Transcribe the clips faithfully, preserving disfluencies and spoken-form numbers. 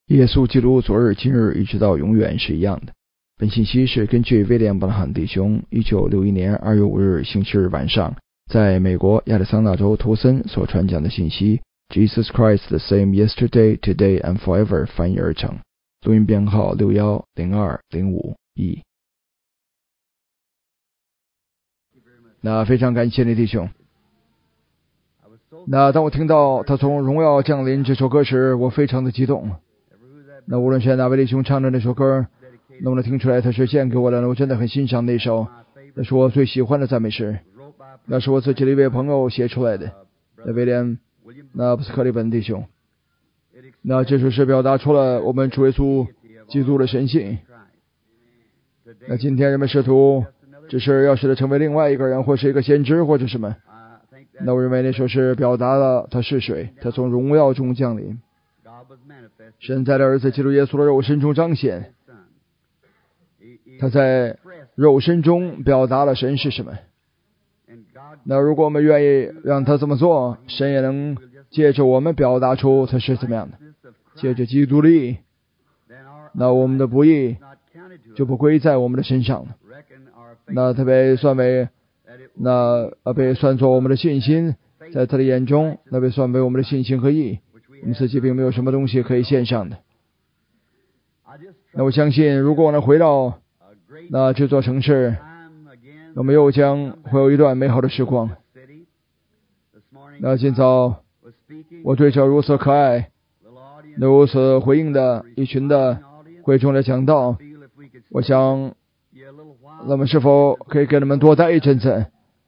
耶稣基督昨日今日一直到永远是一样的。本信息是根据威廉·布朗汉弟兄一九六一年二月五日星期日晚上在美国亚利桑那州图森所传讲的信息 Jesus Christ the same yesterday, today and forever 翻译而成，录音编号六一零二零五 E。 那非常感谢你弟兄。那当我听到他从荣耀降临这首歌时，我非常的激动。那无论是哪位弟兄唱的那首歌，能不能听出来他是献给我的呢？我真的很欣赏那首，那是我最喜欢的赞美诗，那是我自己的一位朋友写出来的，那威廉那不是克利本弟兄。那这首诗表达出了我们主耶稣基督的神性。那今天人们试图只是要使他成为另外一个人，或是一个先知或者什么，那我认为那首诗表达了他是谁，他从荣耀中降临，神在他儿子基督耶稣的肉身中彰显，他在肉身中表达了神是什么。那如果我们愿意让他这么做，神也能借着我们表达出他是怎么样的。借着基督的义，那我们的不义就不归在我们的身上了，那他被算为那被算作我们的信心，在他的眼中那被算为我们的信心和义，我们自己并没有什么东西可以献上的。那我相信如果我能回到那这座城市，我们又将会有一段美好的时光。那今早我对着如此可爱如此回应的一群的会众来讲道，我想那么是否可以给他们多待一阵子，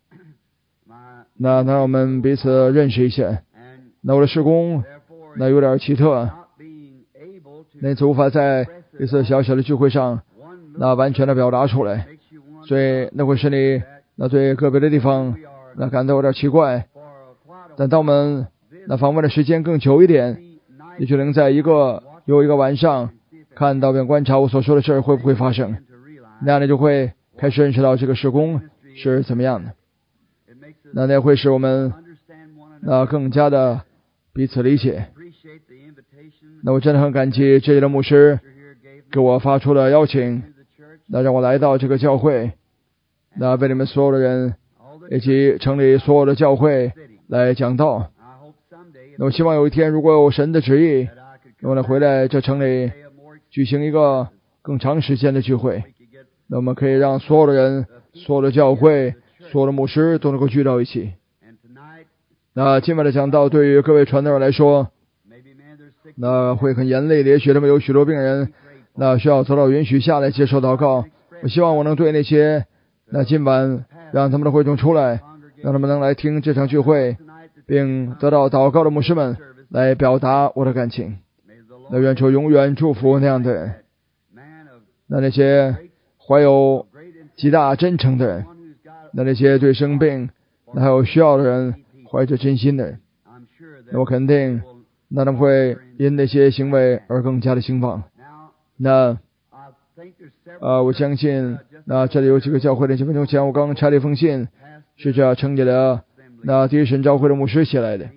那让我们彼此认识一下。那我的事工那有点奇特，那次无法在一次小小的聚会上那完全的表达出来，所以那会使你那对个别的地方那感到有点奇怪。但当我们那访问的时间更久一点，你就能在一个又一个晚上看到并观察我所说的事会不会发生，那样你就会开始认识到这个事工是怎么样的。那那会使我们那更加的彼此理解。那我真的很感激这里的牧师给我发出了邀请，那让我来到这个教会，那为你们所有的人以及城里所有的教会来讲道。那我希望有一天如果有神的旨意，我能回来这城里举行一个更长时间的聚会，那我们可以让所有的人、所有的教会、所有的牧师都能够聚到一起。那今晚的讲道对于各位传道人来说那会很严厉的，也许他们有许多病人那需要得到允许下来接受祷告。我希望我能对那些那今晚让他们的会众出来，让他们能来听这场聚会并得到祷告的牧师们来表达我的感情。那愿主永远祝福那样的人，那那些怀有极大真诚的人，那那些对生病那还有需要的人怀着真心的人，那我肯定那他们会因那些行为而更加的兴旺。那呃，我相信那这里有几个教会的几分钟前我刚刚拆了一封信，是这城里的那第一神召会的牧师写来的。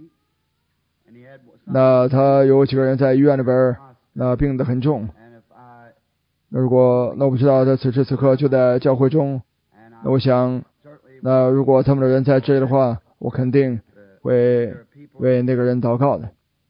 那他有几个人在医院里边那病得很重，如果那我不知道他此时此刻就在教会中，那我想那如果他们的人在这里的话，我肯定会为那个人祷告的。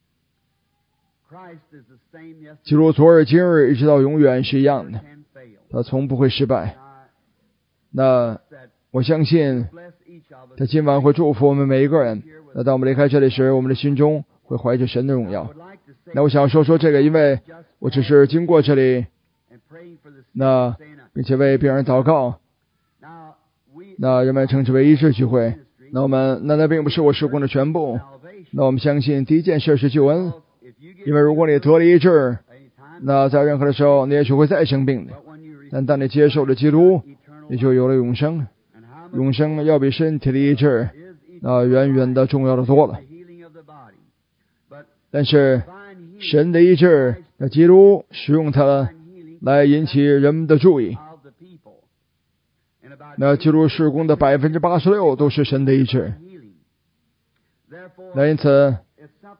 基督昨日今日一直到永远是一样的，他从不会失败。那我相信他今晚会祝福我们每一个人，那当我们离开这里时，我们的心中会怀着神的荣耀。那我想说说这个，因为我只是经过这里，那并且为别人祷告，那人们称之为医治聚会。那我们那那并不是我事工的全部。那我们相信第一件事是救恩，因为如果你得了医治，那在任何的时候你也许会再生病的，但当你接受了基督，你就有了永生。永生要比身体的医治那远远的重要的多了。但是神的医治，那基督使用它来引起人们的注意。那基督事工的百分之八十六都是神的医治。那因此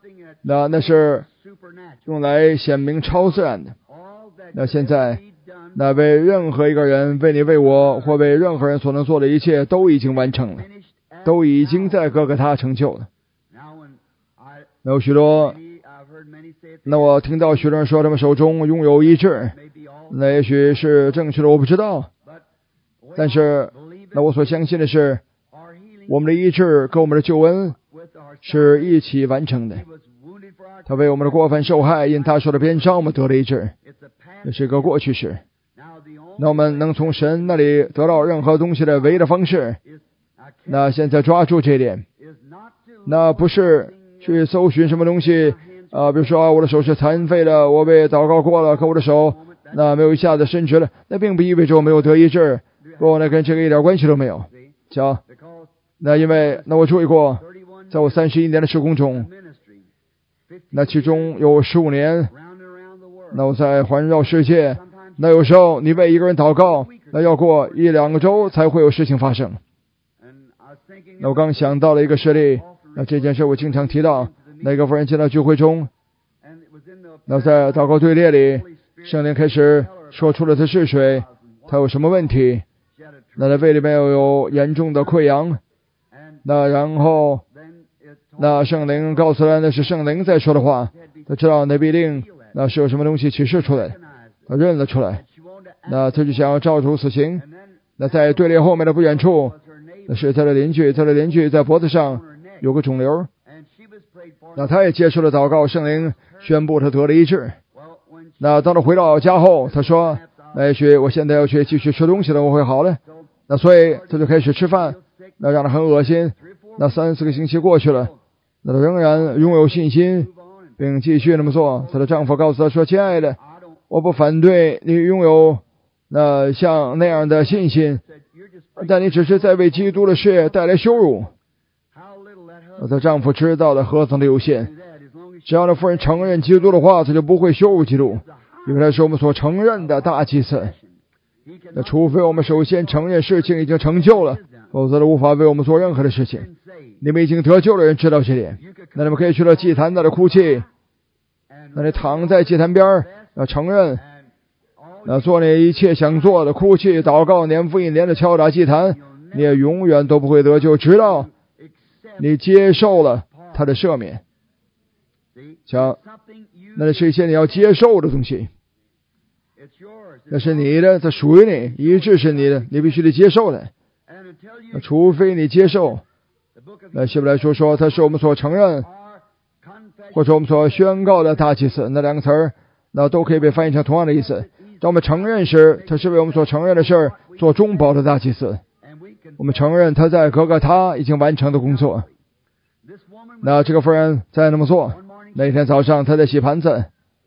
那那是用来显明超自然的。那现在，那为任何一个人，为你为我，或为任何人所能做的一切，都已经完成了，都已经在哥哥他成就了。那有许多，那我听到许多人说他们手中拥有医治，那也许是正确的，我不知道。但是，那我所相信的是，我们的医治跟我们的救恩是一起完成的。他为我们的过犯受害，因他受的鞭伤，我们得了医治。这是一个过去式。那我们能从神那里得到任何东西的唯一的方式，那现在抓住这一点，那不是去搜寻什么东西啊、呃，比如说、啊、我的手是残废的，我被祷告过了，可我的手那没有一下子伸直了，那并不意味着我没有得医治，不，那跟这个一点关系都没有。瞧，那因为那我注意过，在我三十一年的事工中，那其中有十五年，那我在环绕世界，那有时候你为一个人祷告，那要过一两个周才会有事情发生。那我刚想到了一个事例，那这件事我经常提到，那个妇人进到聚会中，那在祷告队列里，圣灵开始说出了他是谁，他有什么问题，那他胃里面有严重的溃疡，那然后那圣灵告诉他那是圣灵在说的话，他知道那必定那是有什么东西启示出来，他认了出来，那他就想要照主死刑。那在队列后面的不远处，那是他的邻居，他的邻居在脖子上有个肿瘤，那他也接受了祷告，圣灵宣布他得了医治。那当他回到家后，他说，那也许我现在要去继续吃东西了，我会好了。那所以他就开始吃饭，那让他很恶心。那三四个星期过去了，那他仍然拥有信心，并继续那么做。他的丈夫告诉他说，亲爱的，我不反对你拥有那像那样的信心，但你只是在为基督的事业带来羞辱。她丈夫知道了何等的有限，只要那妇人承认基督的话，他就不会羞辱基督，因为他是我们所承认的大祭司。那除非我们首先承认事情已经成就了，否则他无法为我们做任何的事情。你们已经得救的人知道这点，那你们可以去到祭坛那里哭泣，那你躺在祭坛边，要承认，那做你一切想做的，哭泣、祷告、年复一年的敲打祭坛，你也永远都不会得救，直到你接受了他的赦免。瞧，那是一些你要接受的东西，那是你的，它属于你，医治是你的，你必须得接受的。那除非你接受，那希伯来书说他是我们所承认或者我们所宣告的大祭司，那两个词儿那都可以被翻译成同样的意思。当我们承认时，他是为我们所承认的事儿做中保的大祭司，我们承认他在哥哥他已经完成的工作。那这个妇人在那么做，那一天早上他在洗盘子，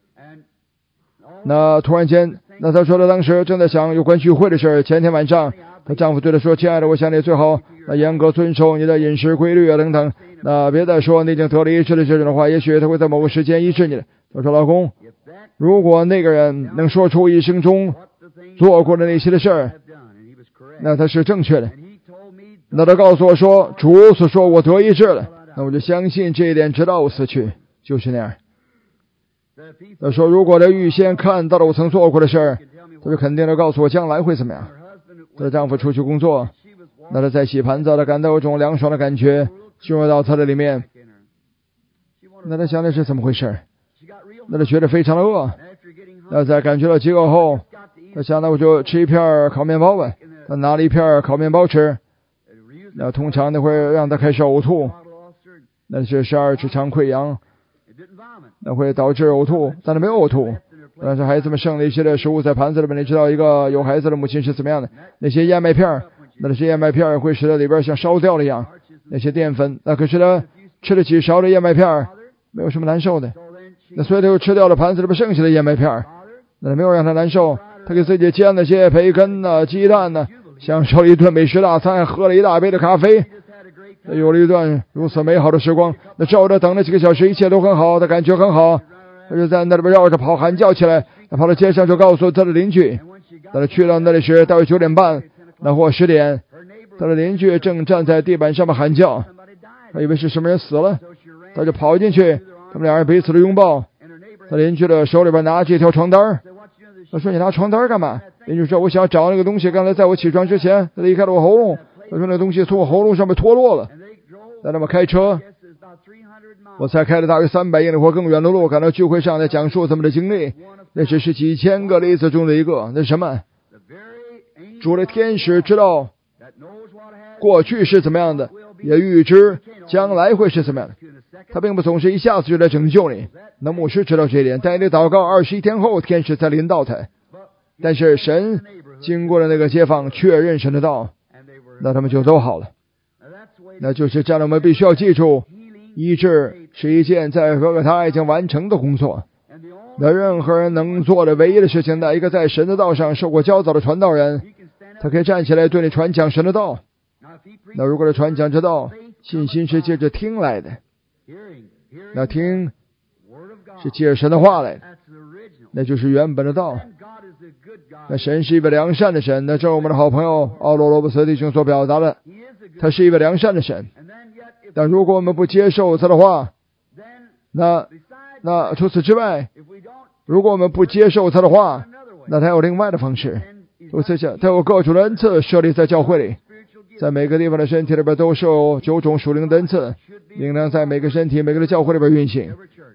那突然间，那她说她当时正在想有关聚会的事。前天晚上她丈夫对她说，亲爱的，我想你最好那严格遵守你的饮食规律啊等等，那别再说你已经得了医治的这种的话，也许他会在某个时间医治你的。她说，老公，如果那个人能说出一生中做过的那些的事儿，那他是正确的。那他告诉我说，主所说我得医治了，那我就相信这一点，直到我死去，就是那样。他说，如果他预先看到了我曾做过的事儿，他就肯定的告诉我将来会怎么样。她的丈夫出去工作，那他在洗盘子，他感到有种凉爽的感觉进入到他的里面。那他想的是怎么回事？那他觉得非常的饿。那在感觉到饥饿后，他想那我就吃一片烤面包吧。他拿了一片烤面包吃，那通常那会让他开始呕吐，那是十二指肠溃疡，那会导致呕吐，但是没有呕吐。但是孩子们剩了一些的食物在盘子里面，你知道一个有孩子的母亲是怎么样的？那些燕麦片，那些燕麦片会使得里边像烧掉了一样，那些淀粉，那可是他吃了几勺的燕麦片，没有什么难受的。那所以他又吃掉了盘子里边剩下的燕麦片，那没有让他难受。他给自己煎了些培根呢、鸡蛋呢，享受了一顿美食大餐，喝了一大杯的咖啡，有了一段如此美好的时光。那照着等了几个小时，一切都很好，他感觉很好，他就在那里边绕着跑，喊叫起来。他跑到街上就告诉他的邻居，等他去到那里时大约九点半，那或十点，他的邻居正站在地板上面喊叫，他以为是什么人死了，他就跑进去， 他们两人彼此的拥抱。他邻居的手里边拿着一条床单。他说：“你拿床单干嘛？”邻居说：“我想找那个东西，刚才在我起床之前，他离开了我喉咙。他说那东西从我喉咙上面脱落了。”在那么开车，我才开了大约三百英里或更远的路，赶到聚会上来讲述他们的经历。那只是几千个例子中的一个。那是什么？主的天使知道过去是怎么样的，也预知将来会是怎么样的。他并不总是一下子就来拯救你。那牧师知道这一点，但你祷告二十一天后，天使才临到他。但是神经过了那个街坊，确认神的道，那他们就都好了。那就是这样的，我们必须要记住，医治是一件在哥哥他已经完成的工作。那任何人能做的唯一的事情，那一个在神的道上受过教导的传道人，他可以站起来对你传讲神的道。那如果是传讲之道，信心是借着听来的，那听是借着神的话来的，那就是原本的道。那神是一位良善的神，那这是我们的好朋友奥罗罗伯斯弟兄所表达的，他是一位良善的神。但如果我们不接受他的话，那那除此之外，如果我们不接受他的话，那他有另外的方式。我在想，他有各种的恩赐设立在教会里，在每个地方的身体里边都是有九种属灵的恩赐，应当在每个身体、每个的教会里边运行。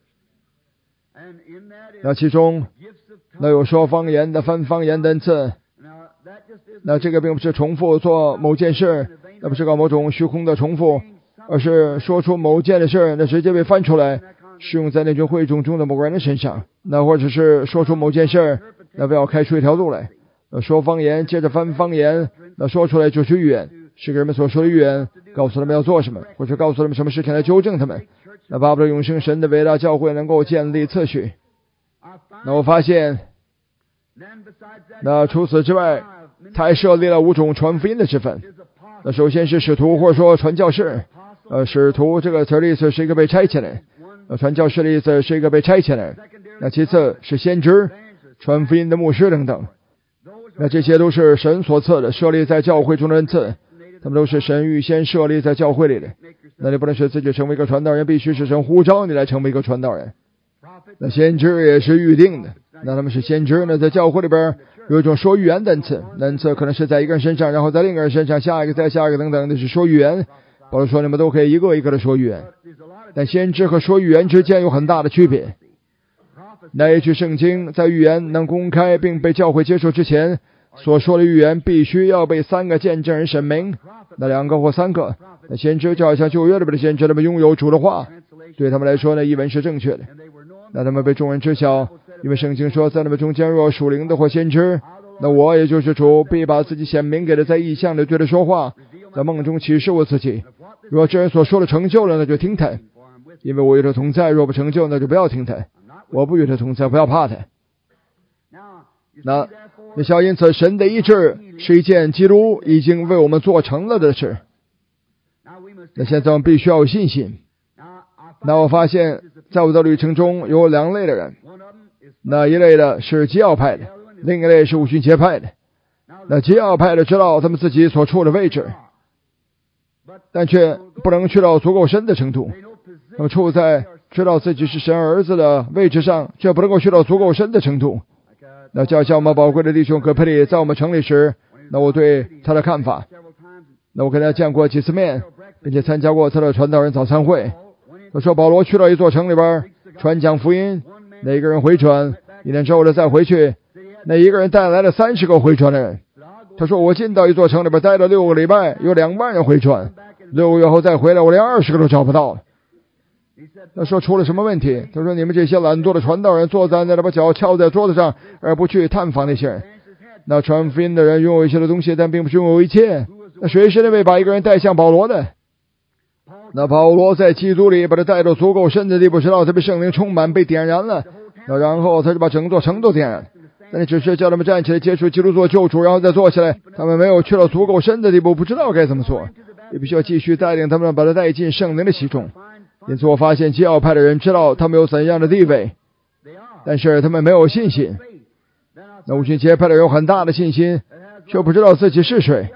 那其中，那有说方言的、翻方言的恩赐。那这个并不是重复做某件事，那不是搞某种虚空的重复，而是说出某件的事，那直接被翻出来，适用在那群会众中的某个人的身上。那或者是说出某件事，那不要开出一条路来。那说方言，接着翻方言，那说出来就是预言，是给人们所说的预言，告诉他们要做什么，或者告诉他们什么事情来纠正他们。那巴不得永生神的伟大教会能够建立次序。那我发现，那除此之外，他还设立了五种传福音的职分。那首先是使徒，或者说传教士。呃，使徒这个词的意思是一个被差遣的，呃，传教士的意思是一个被差遣的。那其次是先知、传福音的牧师等等。那这些都是神所赐的，设立在教会中的恩赐，他们都是神预先设立在教会里的。那你不能使自己成为一个传道人，必须是神呼召你来成为一个传道人。那先知也是预定的，那他们是先知呢，在教会里边有一种说预言的恩赐，恩赐可能是在一个人身上，然后在另一个人身上，下一个再下一个等等，那是说预言。保罗说你们都可以一个一个的说预言，但先知和说预言之间有很大的区别。那一句圣经在预言能公开并被教会接受之前所说的预言，必须要被三个见证人审明，那两个或三个。那先知就好像旧约里边的先知，他们拥有主的话，对他们来说呢，译文是正确的，那他们被众人知晓，因为圣经说，在他们中间若属灵的或先知，那我也就是主，必把自己显明给他，在异象里对他说话，在梦中启示我自己。若这人所说的成就了，那就听他，因为我与他同在；若不成就，那就不要听他。我不与他同在，不要怕他。那你想，因此神的医治是一件基督已经为我们做成了的事。那现在我们必须要有信心。那我发现在我的旅程中有两类的人，那一类的是基要派的，另一类是五旬节派的。那基要派的知道他们自己所处的位置，但却不能去到足够深的程度。他们处在知道自己是神儿子的位置上，却不能够去到足够深的程度。那就像我们宝贵的弟兄葛佩里在我们城里时，那我对他的看法，那我跟他见过几次面，并且参加过他的传道人早餐会。他说保罗去到一座城里边传讲福音，那一个人回转，一年之后呢再回去，那一个人带来了三十个回转的人。他说我进到一座城里边待了六个礼拜，有两万人回转，六个月后再回来，我连二十个都找不到了。他说出了什么问题？他说你们这些懒惰的传道人坐在那里，把脚翘在桌子上，而不去探访那些人。那传福音的人拥有一些的东西，但并不是拥有一切。那谁是那位把一个人带向保罗的？那保罗在基督里把他带到足够深的地步，知道他被圣灵充满，被点燃了。那然后他就把整座城都点燃。但只是叫他们站起来接触基督做救主，然后再坐下来。他们没有去到足够深的地步，不知道该怎么做，也必须要继续带领他们，把他带进圣灵的其中。因此我发现基要派的人知道他们有怎样的地位，但是他们没有信心。那五旬节派的人有很大的信心，却不知道自己是谁。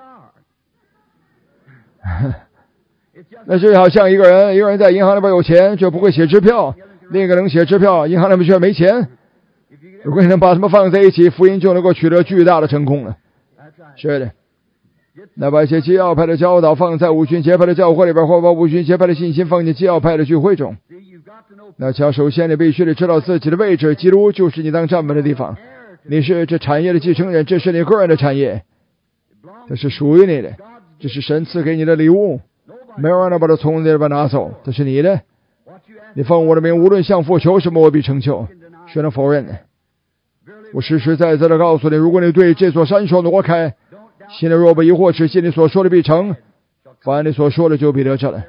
那就好像一个人，一个人在银行里边有钱，却不会写支票； 另一个能写支票，银行里面却没钱。如果你能把它们放在一起，福音就能够取得巨大的成功了。是的，那把一些基要派的教导放在五旬节派的教会里边，或把五旬节派的信心放进基要派的聚会中。那瞧，首先你必须得知道自己的位置，基督就是你当站稳的地方。你是这产业的继承人，这是你个人的产业，这是属于你的，这是神赐给你的礼物，没有人能把它从你这边拿走，这是你的。你奉我的名，无论向父求什么，我必成就。谁能否认呢？我实实在在的告诉你，如果你对这座山说挪开，心里若不疑惑，只信你所说的必成，凡你所说的就必得着了。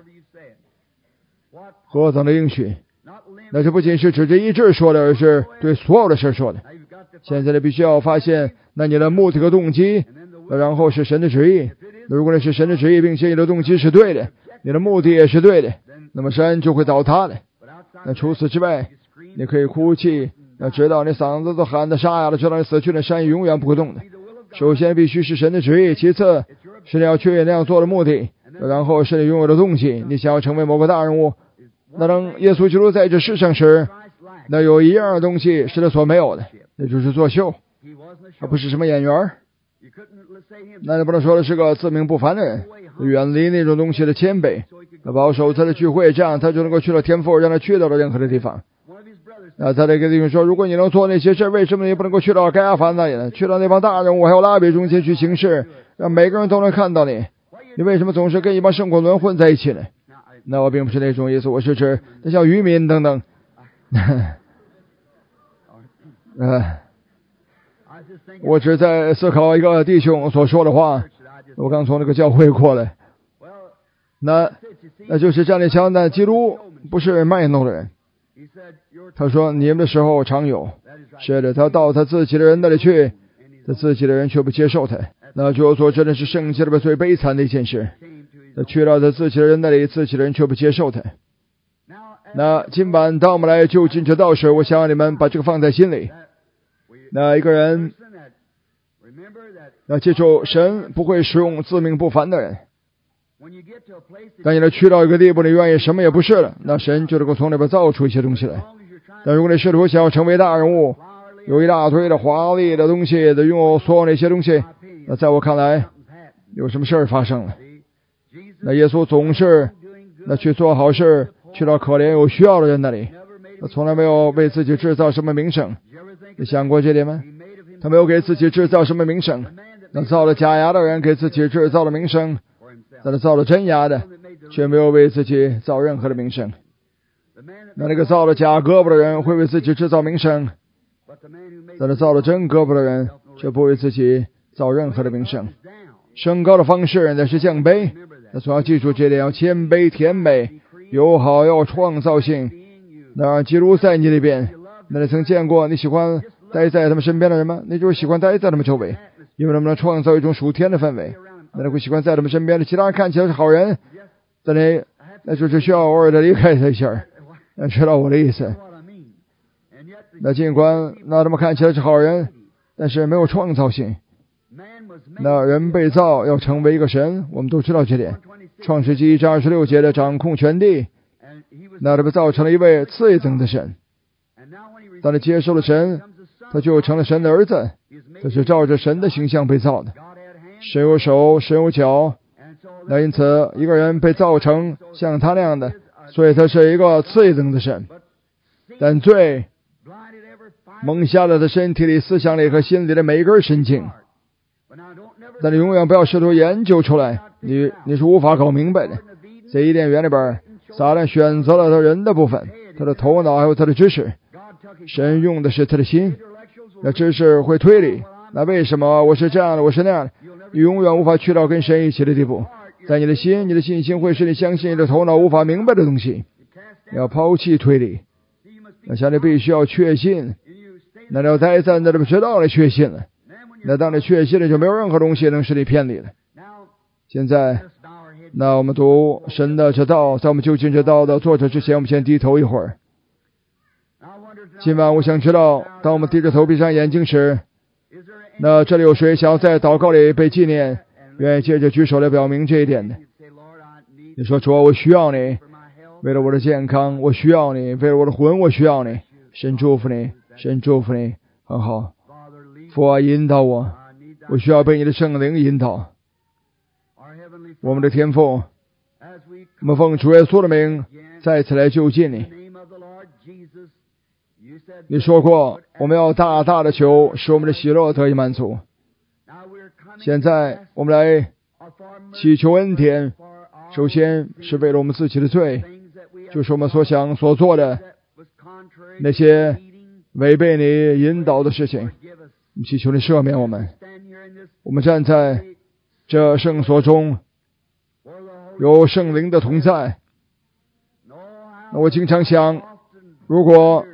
何等的应许！那这不仅是指着医治说的，而是对所有的事说的。现在你必须要发现，那你的目的和动机，然后是神的旨意。如果那是神的旨意，并且你的动机是对的，你的目的也是对的，那么山就会倒塌的。那除此之外，你可以哭泣，要知道你嗓子都喊得沙哑了，知道你死去的山永远不会动的。首先必须是神的旨意，其次是你要确认那样做的目的，然后是你拥有的动机。你想要成为某个大人物，那当耶稣基督在这世上时，那有一样东西是他所没有的，那就是作秀，他不是什么演员。那你不能说的是个自命不凡的人，远离那种东西的谦卑，保守他的聚会，这样他就能够去到天父让他去到了任何的地方。那他这个弟兄说，如果你能做那些事，为什么你不能够去到该亚法那里呢？去到那帮大人物还有拉比中间去行事，让每个人都能看到你。你为什么总是跟一帮圣果轮混在一起呢？那我并不是那种意思，我是指那像渔民等等。呃，我只在思考一个弟兄所说的话。我刚从那个教会过来，那那就是站立强但基督不是卖弄的人。他说你们的时候常有，是的，他到他自己的人那里去，他自己的人却不接受他。那就说真的是圣经里边最悲惨的一件事，他去到他自己的人那里，自己的人却不接受他。那今晚当我们来就近这道时，我想让你们把这个放在心里。那一个人要记住，神不会使用自命不凡的人。当你来去到一个地步，你愿意什么也不是了，那神就能够从那边造出一些东西来。但如果你试图想要成为大人物，有一大堆的华丽的东西的拥有所有那些东西，那在我看来有什么事儿发生了。那耶稣总是那去做好事，去到可怜有需要的人那里，他从来没有为自己制造什么名声。你想过这点吗？他没有给自己制造什么名声。那造了假牙的人给自己制造了名声，但是造了真牙的却没有为自己造任何的名声。那那个造了假胳膊的人会为自己制造名声，但是造了真胳膊的人却不为自己造任何的名声。升高的方式那是降卑，那总要记住这点，要谦卑、甜美、友好，要有创造性。那基督在你里边，那你曾见过你喜欢待在他们身边的人吗？你就是喜欢待在他们周围，因为他们能创造一种属天的氛围。那你会喜欢在他们身边的其他人看起来是好人，但你那就是需要偶尔的离开他一下，那知道我的意思。那尽管那他们看起来是好人，但是没有创造性。那人被造要成为一个神，我们都知道这点。创世纪一章二十六节的掌控全地，那他被造成了一位次一等的神。当他接受了神，他就成了神的儿子，他是照着神的形象被造的。神有手，神有脚，那因此一个人被造成像他那样的，所以他是一个次一等的神。但罪蒙瞎了他身体里、思想里和心里的每一根神经。但你永远不要试图研究出来，你你是无法搞明白的。在伊甸园里边，撒旦选择了他人的部分，他的头脑还有他的知识，神用的是他的心。那知识会推理，那为什么我是这样的，我是那样的？你永远无法去到跟神一起的地步。在你的心，你的信心会使你相信你的头脑无法明白的东西。你要抛弃推理，那现在必须要确信。那你要待在那里知道你确信了，那当你确信了，就没有任何东西能使你偏离了。现在那我们读神的这道，在我们就近这道的作者之前，我们先低头一会儿。今晚我想知道，当我们低着头闭上眼睛时，那这里有谁想要在祷告里被纪念，愿意借着举手来表明这一点的？你说主啊，我需要你， 为了我的健康，我需要你；为了我的魂，我需要你。神祝福你，神祝福你，很好。父啊，引导我，我需要被你的圣灵引导。我们的天父，我们奉主耶稣的名再次来就近你。你说过，我们要大大的求，使我们的喜乐得以满足。现在我们来祈求恩典，首先是为了我们自己的罪，就是我们所想所做的那些违背你引导的事情，我们祈求你赦免我们。我们站在这圣所中，有圣灵的同在。我经常想，如果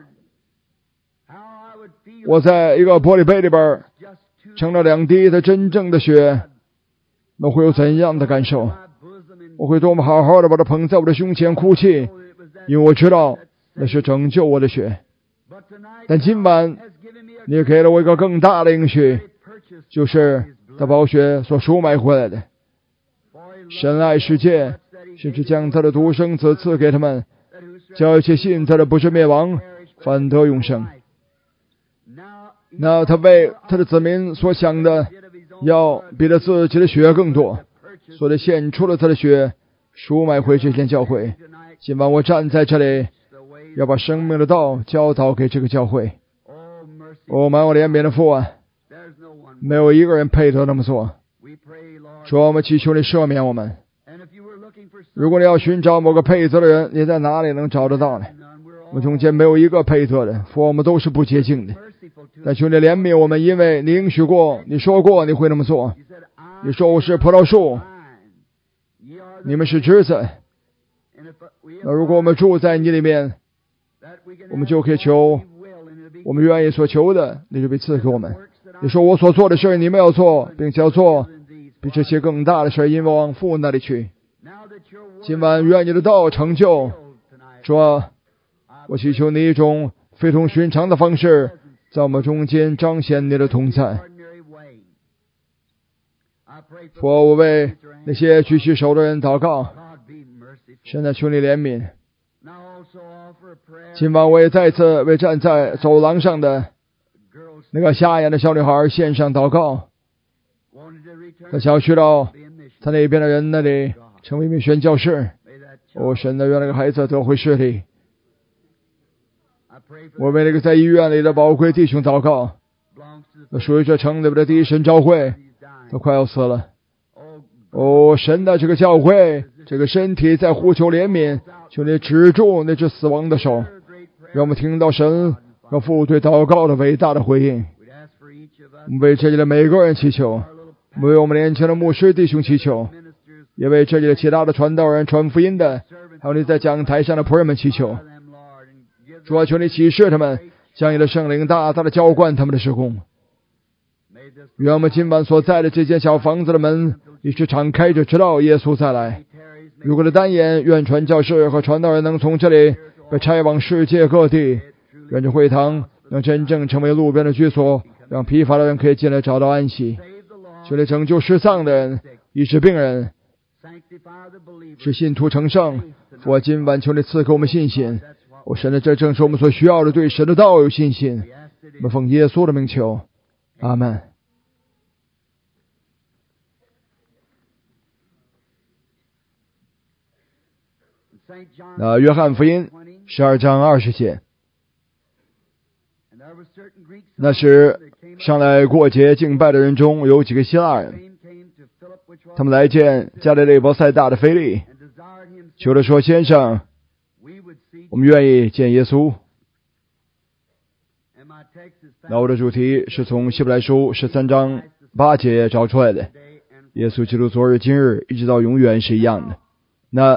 我在一个玻璃杯里边盛了两滴的真正的血，那会有怎样的感受？我会多么好好的把它捧在我的胸前哭泣，因为我知道那是拯救我的血。但今晚你给了我一个更大的应许，就是他宝血所赎买回来的。神爱世界，甚至将他的独生子赐给他们，叫一切信他的不是灭亡，反得永生。那他为他的子民所想的，要比他自己的血更多，所以献出了他的血，赎买回这间教会。今晚我站在这里，要把生命的道教导给这个教会。哦，满我怜悯的父啊，没有一个人配得那么做。主啊，我们祈求你赦免我们。如果你要寻找某个配得的人，你在哪里能找得到呢？我们中间没有一个配得的，父，我们都是不洁净的。但求你怜悯我们，因为你应许过，你说过你会那么做。你说我是葡萄树，你们是枝子。那如果我们住在你里面，我们就可以求我们愿意所求的，你就被赐给我们。你说我所做的事你们要做，并且要做比这些更大的事，因为往父那里去。今晚愿你的道成就。主啊，我祈求你一种非同寻常的方式，在我们中间彰显你的同在。父，我为那些举起手的人祷告，现在求你怜悯。今晚我也再次为站在走廊上的那个瞎眼的小女孩献上祷告。她想要去到她那边的人那里成为一名宣教士。哦，神的，愿那个孩子得回视力。我为那个在医院里的宝贵弟兄祷告，那属于这城里边的第一神教会，他快要死了。哦，神的这个教会，这个身体在呼求怜悯，求你止住那只死亡的手，让我们听到神和父对祷告的伟大的回应。我们为这里的每个人祈求，为我们年轻的牧师弟兄祈求，也为这里的其他的传道人、传福音的，还有你在讲台上的仆人们祈求。主啊，求你启示他们，将你的圣灵大大的浇灌他们的事工。愿我们今晚所在的这间小房子的门一直敞开着，直到耶稣再来。如果的单言，愿传教士和传道人能从这里被差往世界各地，愿这会堂能真正成为路边的居所，让疲乏的人可以进来找到安息。求你拯救失丧的人，医治病人，使信徒成圣。我今晚求你赐给我们信心。我神的，这正是我们所需要的，对神的道有信心。我们奉耶稣的名求，阿们。那约翰福音十二章二十节，那时上来过节敬拜的人中有几个希腊人，他们来见加利利伯赛大的腓利，求他说：先生，我们愿意见耶稣。那我的主题是从希伯来书十三章八节找出来的，耶稣基督昨日今日一直到永远是一样的。那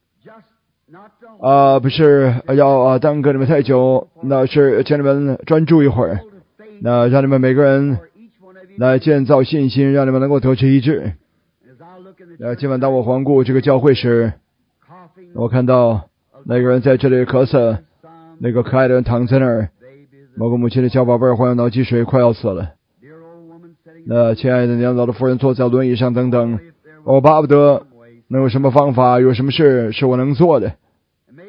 啊、呃，不是要啊耽搁你们太久，那是请你们专注一会儿，那让你们每个人来建造信心，让你们能够得知医治。那今晚当我环顾这个教会时，我看到那个人在这里咳嗽，那个可爱的人躺在那儿，某个母亲的小宝贝患有脑积水，快要死了。那亲爱的年老的夫人坐在轮椅上等等，我巴不得能有什么方法，有什么事是我能做的。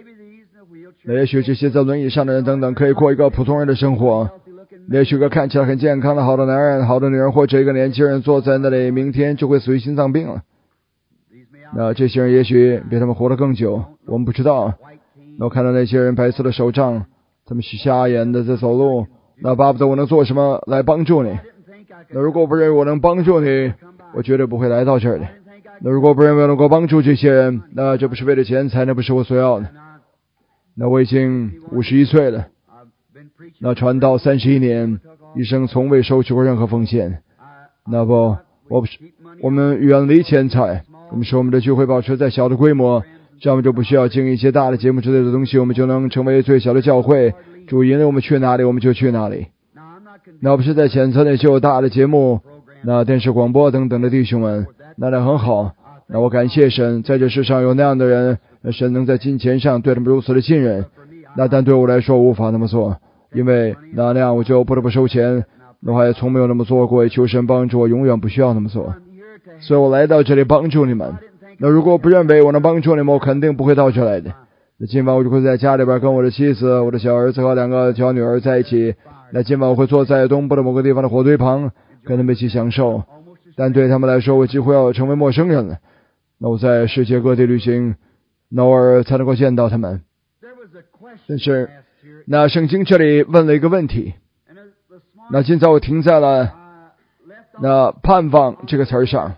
那也许这些在轮椅上的人等等可以过一个普通人的生活，也许个看起来很健康的好的男人、好的女人或者一个年轻人坐在那里，明天就会死于心脏病了。那这些人也许比他们活得更久，我们不知道。那我看到那些人白色的手杖，他们是瞎眼的在走路，那巴不得我能做什么来帮助你。那如果不认为我能帮助你，我绝对不会来到这儿的。那如果不认为我能够帮助这些人，那这不是为了钱财，那不是我所要的。那我已经五十一岁了，那传道三十一年，一生从未收取过任何奉献。那不，我不是，我们远离钱财，我们使我们的聚会保持在小的规模，这样我们就不需要经营一些大的节目之类的东西，我们就能成为最小的教会。主引领我们去哪里，我们就去哪里。那不是在谴责那些有大的节目，那电视广播等等的弟兄们，那那很好。那我感谢神，在这世上有那样的人，神能在金钱上对他们如此的信任。那但对我来说，我无法那么做，因为那那样我就不得不收钱。那我也从没有那么做过，求神帮助我，永远不需要那么做。所以我来到这里帮助你们。那如果不认为我能帮助你们，我肯定不会到这来的。那今晚我就会在家里边跟我的妻子、我的小儿子和两个小女儿在一起。那今晚我会坐在东部的某个地方的火堆旁，跟他们一起享受。但对他们来说，我几乎要成为陌生人了。那我在世界各地旅行，那偶尔才能够见到他们。但是，那圣经这里问了一个问题。那今早我停在了那盼望这个词儿上。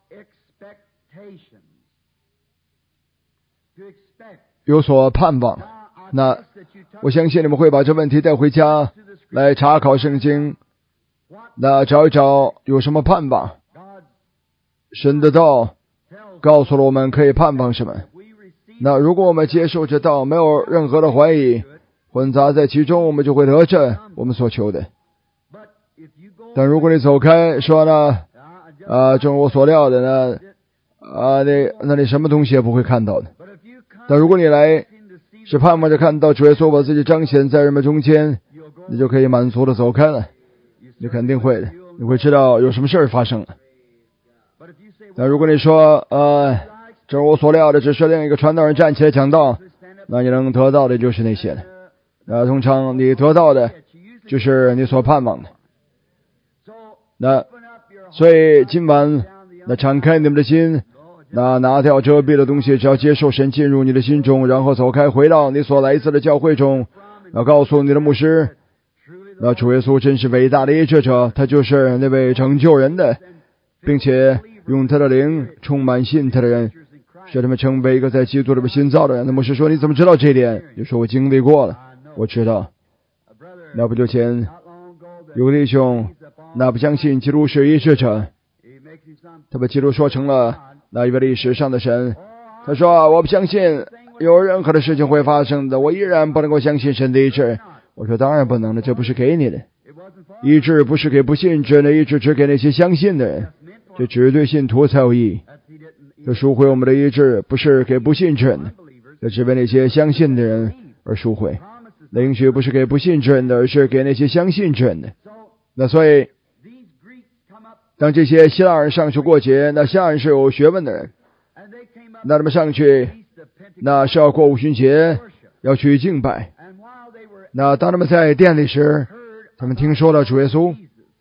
有所盼望。那我相信你们会把这问题带回家来查考圣经，那找一找有什么盼望。神的道告诉了我们可以盼望什么。那如果我们接受这道，没有任何的怀疑混杂在其中，我们就会得着我们所求的。但如果你走开说呢，啊，正如我所料的呢，啊，那那你什么东西也不会看到的。但如果你来是盼望着看到主耶稣把自己彰显在人们中间，你就可以满足的走开了。你肯定会的，你会知道有什么事儿发生了。但如果你说呃，正如我所料的，只是另一个传道人站起来讲道，那你能得到的就是那些了。那通常你得到的就是你所盼望的。那所以今晚那敞开你们的心，那拿掉遮蔽的东西，只要接受神进入你的心中，然后走开，回到你所来自的教会中，那告诉你的牧师，那主耶稣真是伟大的医治者，他就是那位拯救人的，并且用他的灵充满信他的人，使他们成为一个在基督里面新造的人。那牧师说，你怎么知道这一点？就说我经历过了，我知道。那不久前有个弟兄，那不相信基督是医治者，他把基督说成了那一位历史上的神。他说我不相信有任何的事情会发生的，我依然不能够相信神的医治。我说当然不能了，这不是给你的，医治不是给不信之人的，医治只给那些相信的人，这只对信徒才有意义。这赎回我们的医治不是给不信之人的，这只为那些相信的人而赎回。灵许不是给不信之人的，而是给那些相信之人的。那所以当这些希腊人上去过节，那希腊人是有学问的人，那他们上去那是要过五旬节，要去敬拜。那当他们在店里时，他们听说了主耶稣，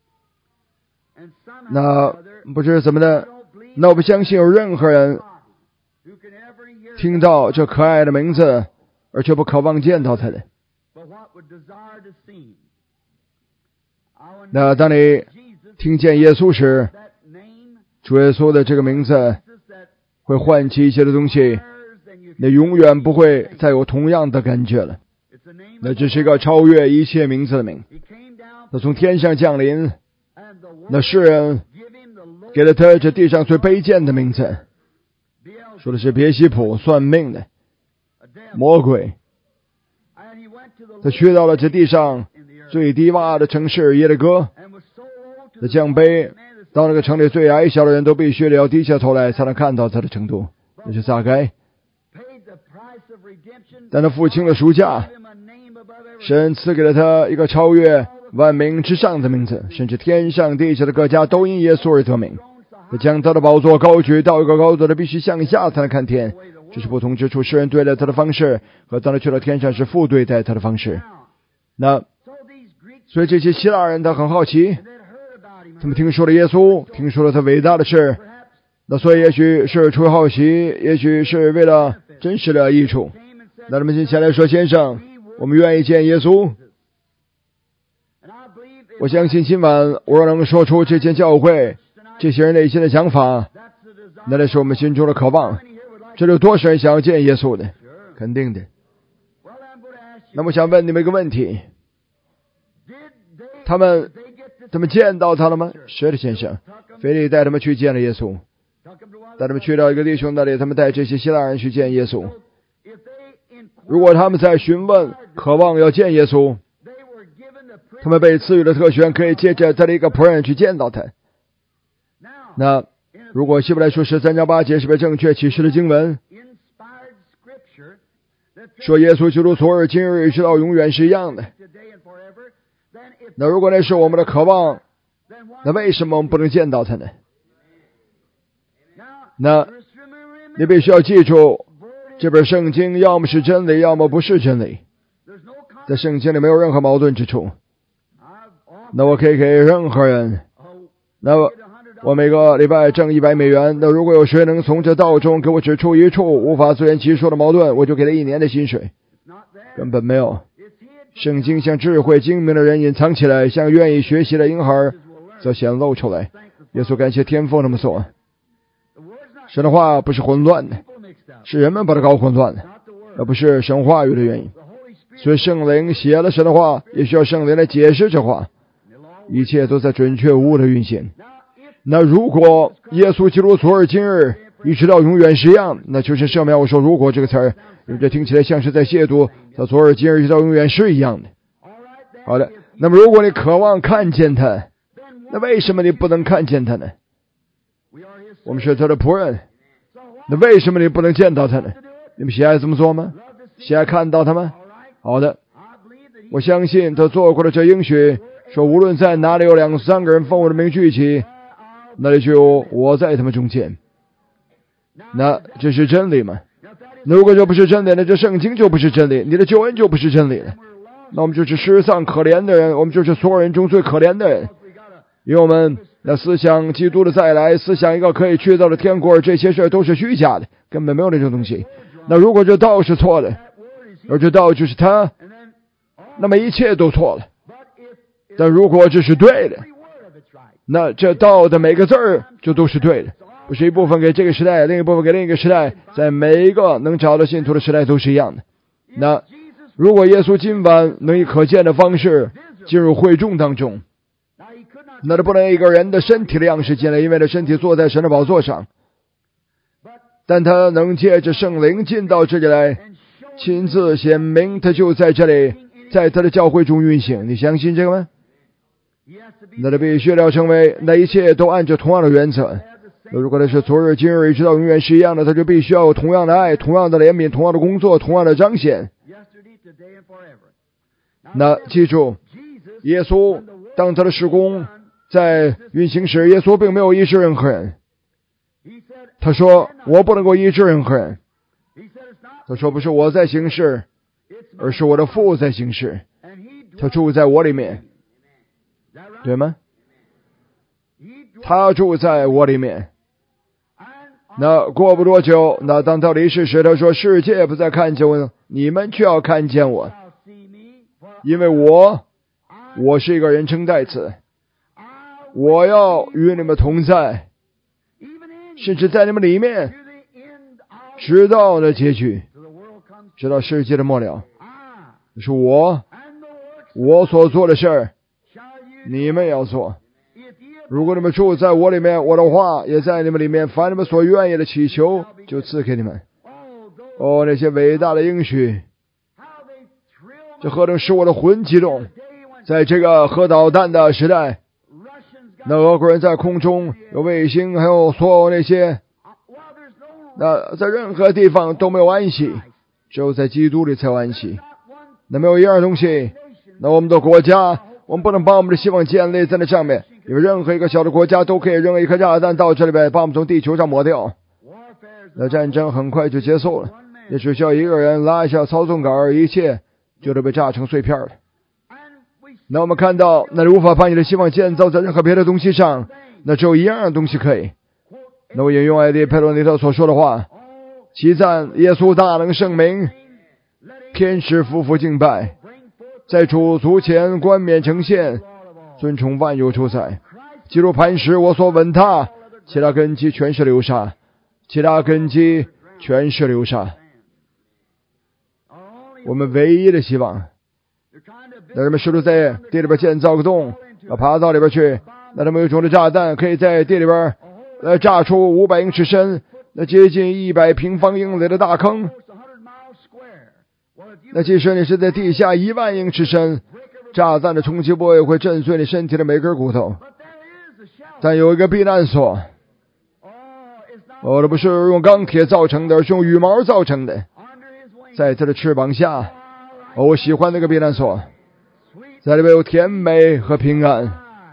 那不知怎么的，那我不相信有任何人听到这可爱的名字而却不渴望见到他的。那当你听见耶稣时，主耶稣的这个名字会唤起一些的东西，你永远不会再有同样的感觉了。那只是一个超越一切名字的名，那从天上降临，那世人给了他这地上最卑贱的名字，说的是别西卜，算命的魔鬼。他去到了这地上最低洼的城市耶利哥，他降卑到那个城里最矮小的人都必须要低下头来才能看到他的程度，那是撒该。但他付清了赎价，神赐给了他一个超越万名之上的名字，甚至天上地下的各家都因耶稣而得名。他将他的宝座高举到一个高度的必须向下才能看天， 这是不同之处。世人对待他的方式和当他去到天上是父对待他的方式。那所以这些希腊人他很好奇，他们听说了耶稣，听说了他伟大的事，那所以也许是出于好奇，也许是为了真实的益处。那他们就前来说，先生，我们愿意见耶稣。我相信今晚我若能说出这间教会这些人内心的想法，那这是我们心中的渴望。这里有多少人想要见耶稣的？肯定的。那么想问你们一个问题，他们他们见到他了吗？是的，先生。腓力带他们去见了耶稣，带他们去到一个弟兄那里，他们带这些希腊人去见耶稣。如果他们在询问渴望要见耶稣，他们被赐予的特权可以借着他的一个仆人去见到他。那如果希伯来书十三章八节是被正确启示的经文，说耶稣基督昨日今日一直到永远是一样的，那如果那是我们的渴望，那为什么我们不能见到他呢？那你必须要记住，这本圣经要么是真理，要么不是真理。在圣经里没有任何矛盾之处。那我可以给任何人，那我每个礼拜挣一百美元，那如果有谁能从这道中给我指出一处无法自圆其说的矛盾，我就给他一年的薪水。根本没有。圣经像智慧精明的人隐藏起来，像愿意学习的婴孩则显露出来。耶稣感谢天父那么做。神的话不是混乱的，是人们把它搞混乱的，而不是神话语的原因。所以圣灵写了神的话，也需要圣灵来解释这话。一切都在准确无误的运行。那如果耶稣基督昨日今日一直到永远是一样，那就是圣经我说如果这个词儿，因为这听起来像是在亵渎他昨日今日一直到永远是一样的。好的，那么如果你渴望看见他，那为什么你不能看见他呢？我们是他的仆人，那为什么你不能见到他呢？你们喜爱这么做吗？喜爱看到他吗？好的，我相信他做过的这应许，说无论在哪里有两三个人奉我的名聚集，那里就有我在他们中间。那这是真理吗？如果这不是真理，那这圣经就不是真理，你的救恩就不是真理了。那我们就是失丧可怜的人，我们就是所有人中最可怜的人，因为我们那思想基督的再来，思想一个可以去到的天国，这些事都是虚假的，根本没有那种东西。那如果这道是错的，而这道就是他，那么一切都错了。但如果这是对的，那这道的每个字儿就都是对的，不是一部分给这个时代，另一部分给另一个时代，在每一个能找到信徒的时代都是一样的。那如果耶稣今晚能以可见的方式进入会众当中，那他不能一个人的身体的样式进来，因为他身体坐在神的宝座上，但他能借着圣灵进到这里来，亲自显明他就在这里，在他的教会中运行。你相信这个吗？那他必须要成为，那一切都按照同样的原则。如果他是昨日今日一直到永远是一样的，他就必须要有同样的爱，同样的怜悯，同样的工作，同样的彰显。那记住，耶稣当他的事工在运行时，耶稣并没有医治任何人。他说我不能够医治任何人，他说不是我在行事，而是我的父在行事，他住在我里面，对吗？他住在我里面。那过不多久，那当他离世时，他说世界不再看见我，你们却要看见我，因为我我是一个人称代词，我要与你们同在，甚至在你们里面，直到那结局，直到世界的末了。是我我所做的事儿，你们也要做。如果你们住在我里面，我的话也在你们里面，凡你们所愿意的祈求，就赐给你们。哦，那些伟大的应许，这何等使我的魂激动！在这个核导弹的时代，那俄国人在空中有卫星，还有所有那些，那在任何地方都没有安息，只有在基督里才有安息。那没有一样东西，那我们的国家，我们不能把我们的希望建立在那上面，因为任何一个小的国家都可以扔一颗炸弹到这里边，把我们从地球上抹掉。 那战争很快就结束了，也只需要一个人拉一下操纵杆，一切就都被炸成碎片了。那我们看到，那你无法把你的希望建造在任何别的东西上，那只有一样东西可以。那我引用艾迪·佩罗尼特所说的话：其赞耶稣大能圣名，天使夫妇敬拜，在主足前冠冕呈现，尊崇万有主宰。基督磐石我所吻踏，其他根基全是流沙，其他根基全是流沙。我们唯一的希望，那人们试图在地里边建造个洞，爬到里边去，那他们有种的炸弹可以在地里边呃炸出五百英尺深，那接近一百平方英里的大坑。那即使你是在地下一万英尺深，炸弹的冲击波也会震碎你身体的每根骨头。但有一个避难所，哦，这不是用钢铁造成的，而是用羽毛造成的，在它的翅膀下。哦，我喜欢那个避难所，在里面有甜美和平安。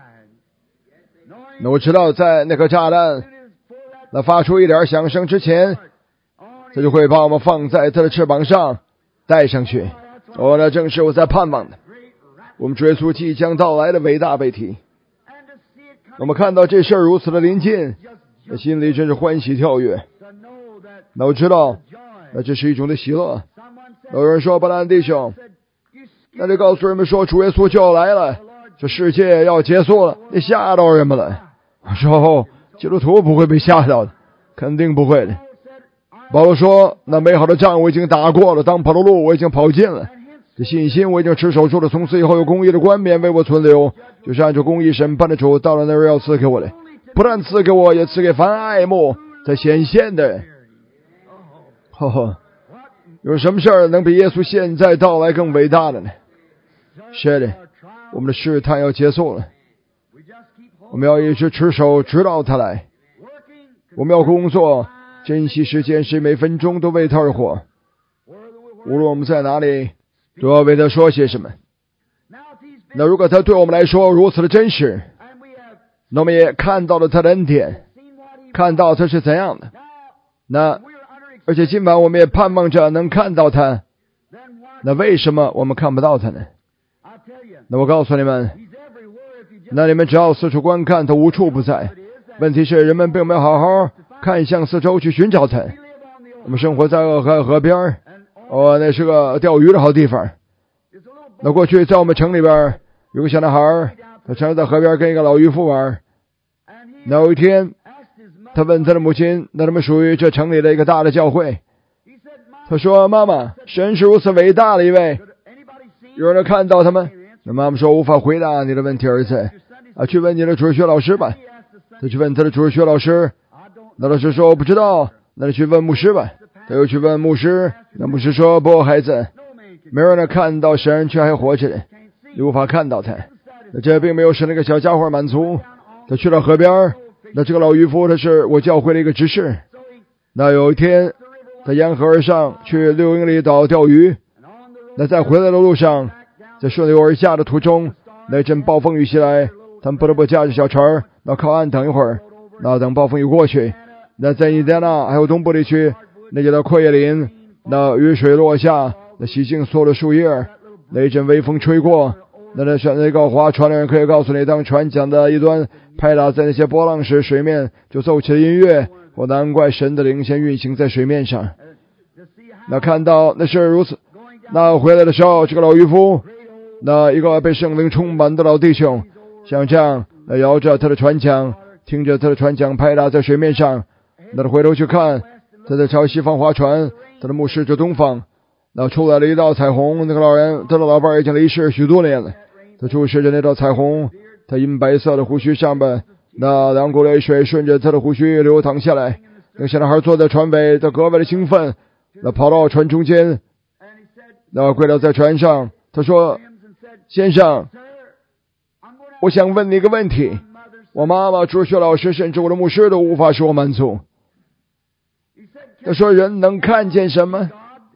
那我知道，在那颗炸弹那发出一点响声之前，它就会把我们放在它的翅膀上带上去。哦，那正是我在盼望的，我们追溯即将到来的伟大悲题。我们看到这事儿如此的临近，那心里真是欢喜跳跃。那我知道，那这是一种的喜乐。有人说，巴兰弟兄，那就告诉人们说，主耶稣就要来了，这世界要结束了，你吓到人们了。我说，哦，基督徒不会被吓到的，肯定不会的。保罗说，那美好的仗我已经打过了，当跑的路我已经跑尽了，这信心我已经持守住了，从此以后有公义的冠冕为我存留，就是按照公义审判的主到了那儿要赐给我的，不但赐给我，也赐给凡爱慕在显现的人。呵呵，有什么事儿能比耶稣现在到来更伟大的呢？是的，我们的试探要结束了，我们要一直持守直到他来。我们要工作，珍惜时间，使每分钟都为他而活。无论我们在哪里，都要为他说些什么。那如果他对我们来说如此的真实，那我们也看到了他的恩典，看到他是怎样的。那而且今晚我们也盼望着能看到他，那为什么我们看不到他呢？那我告诉你们，那你们只要四处观看，他无处不在。问题是人们并没有好好看向四周去寻找他。我们生活在俄亥河边，哦，那是个钓鱼的好地方。那过去在我们城里边有个小男孩，他常常在河边跟一个老渔夫玩。那有一天他问他的母亲，那他们属于这城里的一个大的教会。他说，妈妈，神是如此伟大的一位，有人看到他们？那妈妈说，无法回答你的问题，儿子啊，去问你的主日学老师吧。他去问他的主日学老师，那老师说我不知道。那你去问牧师吧。他又去问牧师，那牧师说，不，孩子，没有人看到神却还活着的，你无法看到他。那这并没有使那个小家伙满足。他去了河边，那这个老渔夫他是我教会的一个执事。那有一天他沿河而上去六英里岛钓鱼，那在回来的路上，在顺流而下的途中，那阵暴风雨袭来，他们不得不驾着小船，那靠岸等一会儿，那等暴风雨过去。那在印第安纳还有东部地区，那叫做阔叶林，那雨水落下，那洗净所有的树叶，那一阵微风吹过，那那选那个划船的人可以告诉你，当船桨的一端拍打在那些波浪时，水面就奏起了音乐。我难怪神的灵先运行在水面上。那看到那是如此。那回来的时候，这个老渔夫，那一个被圣灵充满的老弟兄，像这样那摇着他的船桨，听着他的船桨拍打在水面上。那他回头去看，他在朝西方划船，他的目视着东方，那出来了一道彩虹。那个老人，他的老伴已经离世许多年了，他注视着那道彩虹，他银白色的胡须上边那两股泪水顺着他的胡须流淌下来。那个小男孩坐在船尾，他格外的兴奋，那跑到船中间，那跪倒在船上，他说，先生，我想问你一个问题，我妈妈、主学老师甚至我的牧师都无法使我满足。他说，人能看见什么？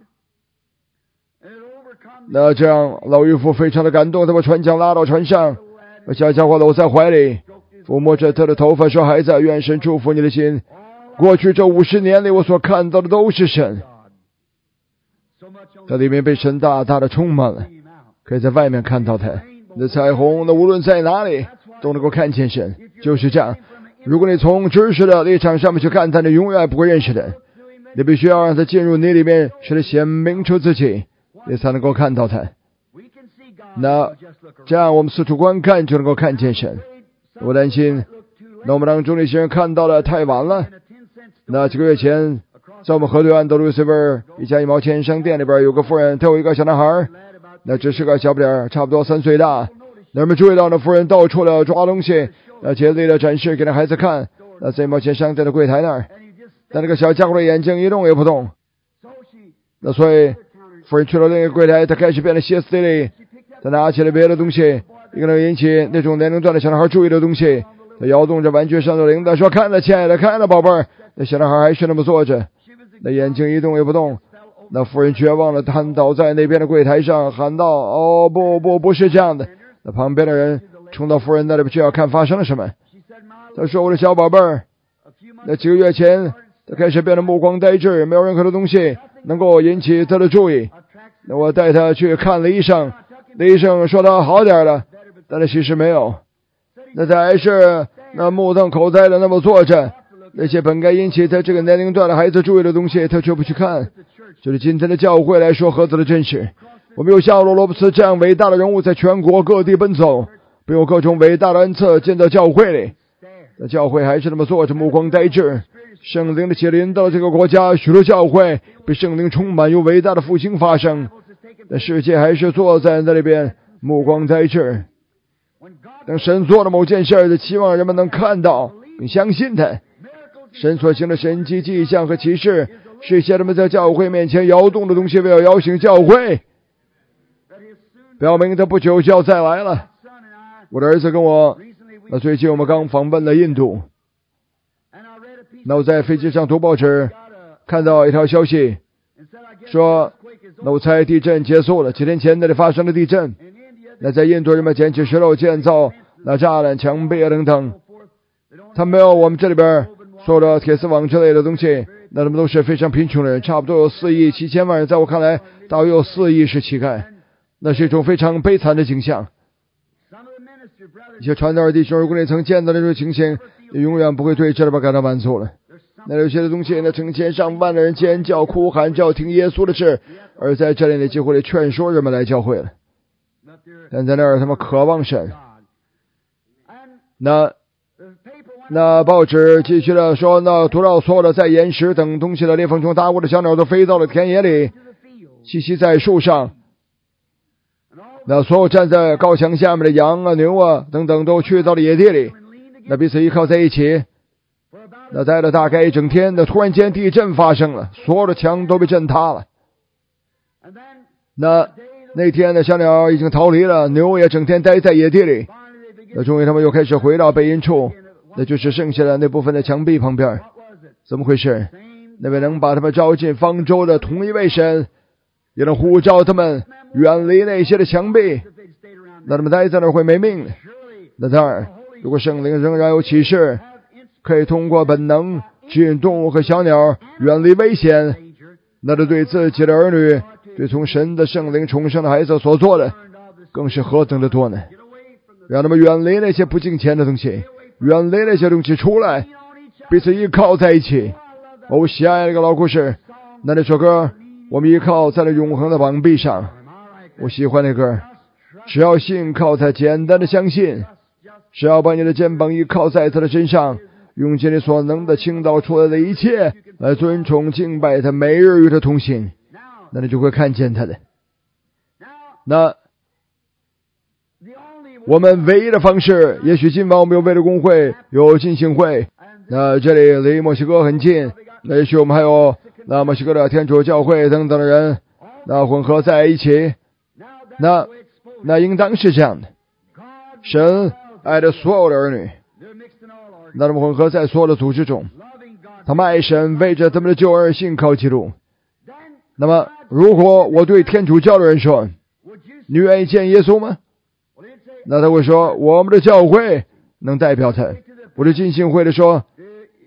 那这样老渔夫非常的感动，他把船桨拉到船上，把小家伙搂在怀里，抚摸着他的头发，说，孩子，愿神祝福你的心， 过去这五十年里，我所看到的都是神，它里面被神大大的充满了，可以在外面看到它。那彩虹，那无论在哪里都能够看见神，就是这样。如果你从知识的立场上面去看它，你永远不会认识的。你必须要让它进入你里面，使它显明出自己，你才能够看到它。那这样我们四处观看就能够看见神。我担心那我们当中那些人看到的太晚了。那几个月前在我们河对岸的路易斯边一家一毛钱商店里边，有个妇人，她有一个小男孩，那只是个小不点儿，差不多三岁大。那人们注意到那妇人到处的抓东西，那竭力的展示给那孩子看。那在一毛钱商店的柜台那儿，但那个小家伙的眼睛一动也不动。那所以妇人去了另一个柜台，他开始变得歇斯底里，他拿起了别的东西，一个能引起那种年龄段的小男孩注意的东西。他摇动着玩具上的铃铛，说：“看了，亲爱的，看了，宝贝儿。”那小男孩还是那么坐着，那眼睛一动也不动。那妇人绝望的瘫倒在那边的柜台上，喊道：“哦，不不，不是这样的！”那旁边的人冲到妇人那里去要看发生了什么。他说：“我的小宝贝儿，那几个月前，他开始变得目光呆滞，没有任何的东西能够引起他的注意。那我带他去看了医生，那医生说他好点了，但是其实没有。那他还是那目瞪口呆的那么坐着，那些本该引起他这个年龄段的孩子注意的东西，他却不去看。就是今天的教会来说何等的真实！我们有夏洛罗伯茨这样伟大的人物在全国各地奔走，并有各种伟大的恩赐进到教会里。那教会还是那么坐着，目光呆滞。圣灵的血临到这个国家，许多教会被圣灵充满，有伟大的复兴发生。那世界还是坐在那里边，目光呆滞。等神做了某件事，就期望人们能看到并相信他。神所行的神迹迹象和奇事，是一些人们在教会面前摇动的东西，为了摇醒教会，表明他不久就要再来了。我的儿子跟我，那最近我们刚访问了印度。那我在飞机上读报纸，看到一条消息，说那我猜地震结束了。几天前那里发生了地震，那在印度人们捡起石头建造那栅栏、墙壁啊等等，他没有我们这里边所有的铁丝网之类的东西。那他们都是非常贫穷的人，差不多有四亿七千万人，在我看来大约有四亿是乞丐，那是一种非常悲惨的景象。一些传道的弟兄，如果你曾见到那种情形，你永远不会对这里边感到满足了。那有些的东西，那成千上万的人尖叫哭喊，就要听耶稣的事，而在这里呢，几乎得劝说人们来教会了。但在那儿，他们渴望神。那那报纸继续的说，那涂到所有的在岩石等东西的裂缝中打过的小鸟都飞到了田野里，栖息在树上。那所有站在高墙下面的羊啊、牛啊等等都去到了野地里，那彼此依靠在一起。那待了大概一整天，那突然间地震发生了，所有的墙都被震塌了。那那天的小鸟已经逃离了，牛也整天待在野地里。那终于他们又开始回到背阴处，那就是剩下的那部分的墙壁旁边。怎么回事？那位能把他们招进方舟的同一位神，也能呼召他们远离那些的墙壁，那他们待在那儿会没命的。那当然，如果圣灵仍然有启示，可以通过本能指引动物和小鸟远离危险，那这对自己的儿女，对从神的圣灵重生的孩子所做的，更是何等的多呢？让他们远离那些不敬虔的东西，远离那些东西出来，彼此依靠在一起。我喜爱那个老故事，那那首歌，我们依靠在那永恒的膀臂上。我喜欢那歌，只要信靠他，简单的相信，只要把你的肩膀依靠在他的身上，用尽你所能的倾倒出来的一切来尊崇敬拜他，每日与他同行，那你就会看见他的。那我们唯一的方式，也许今晚我们有为了公会，有浸信会，那这里离墨西哥很近，那也许我们还有那墨西哥的天主教会等等的人，那混合在一起，那那应当是这样的。神爱着所有的儿女，那他们混合在所有的组织中，他们爱神，为着他们的救恩信靠基督。那么如果我对天主教的人说，你愿意见耶稣吗？那他会说，我们的教会能代表他。我对浸信会的说，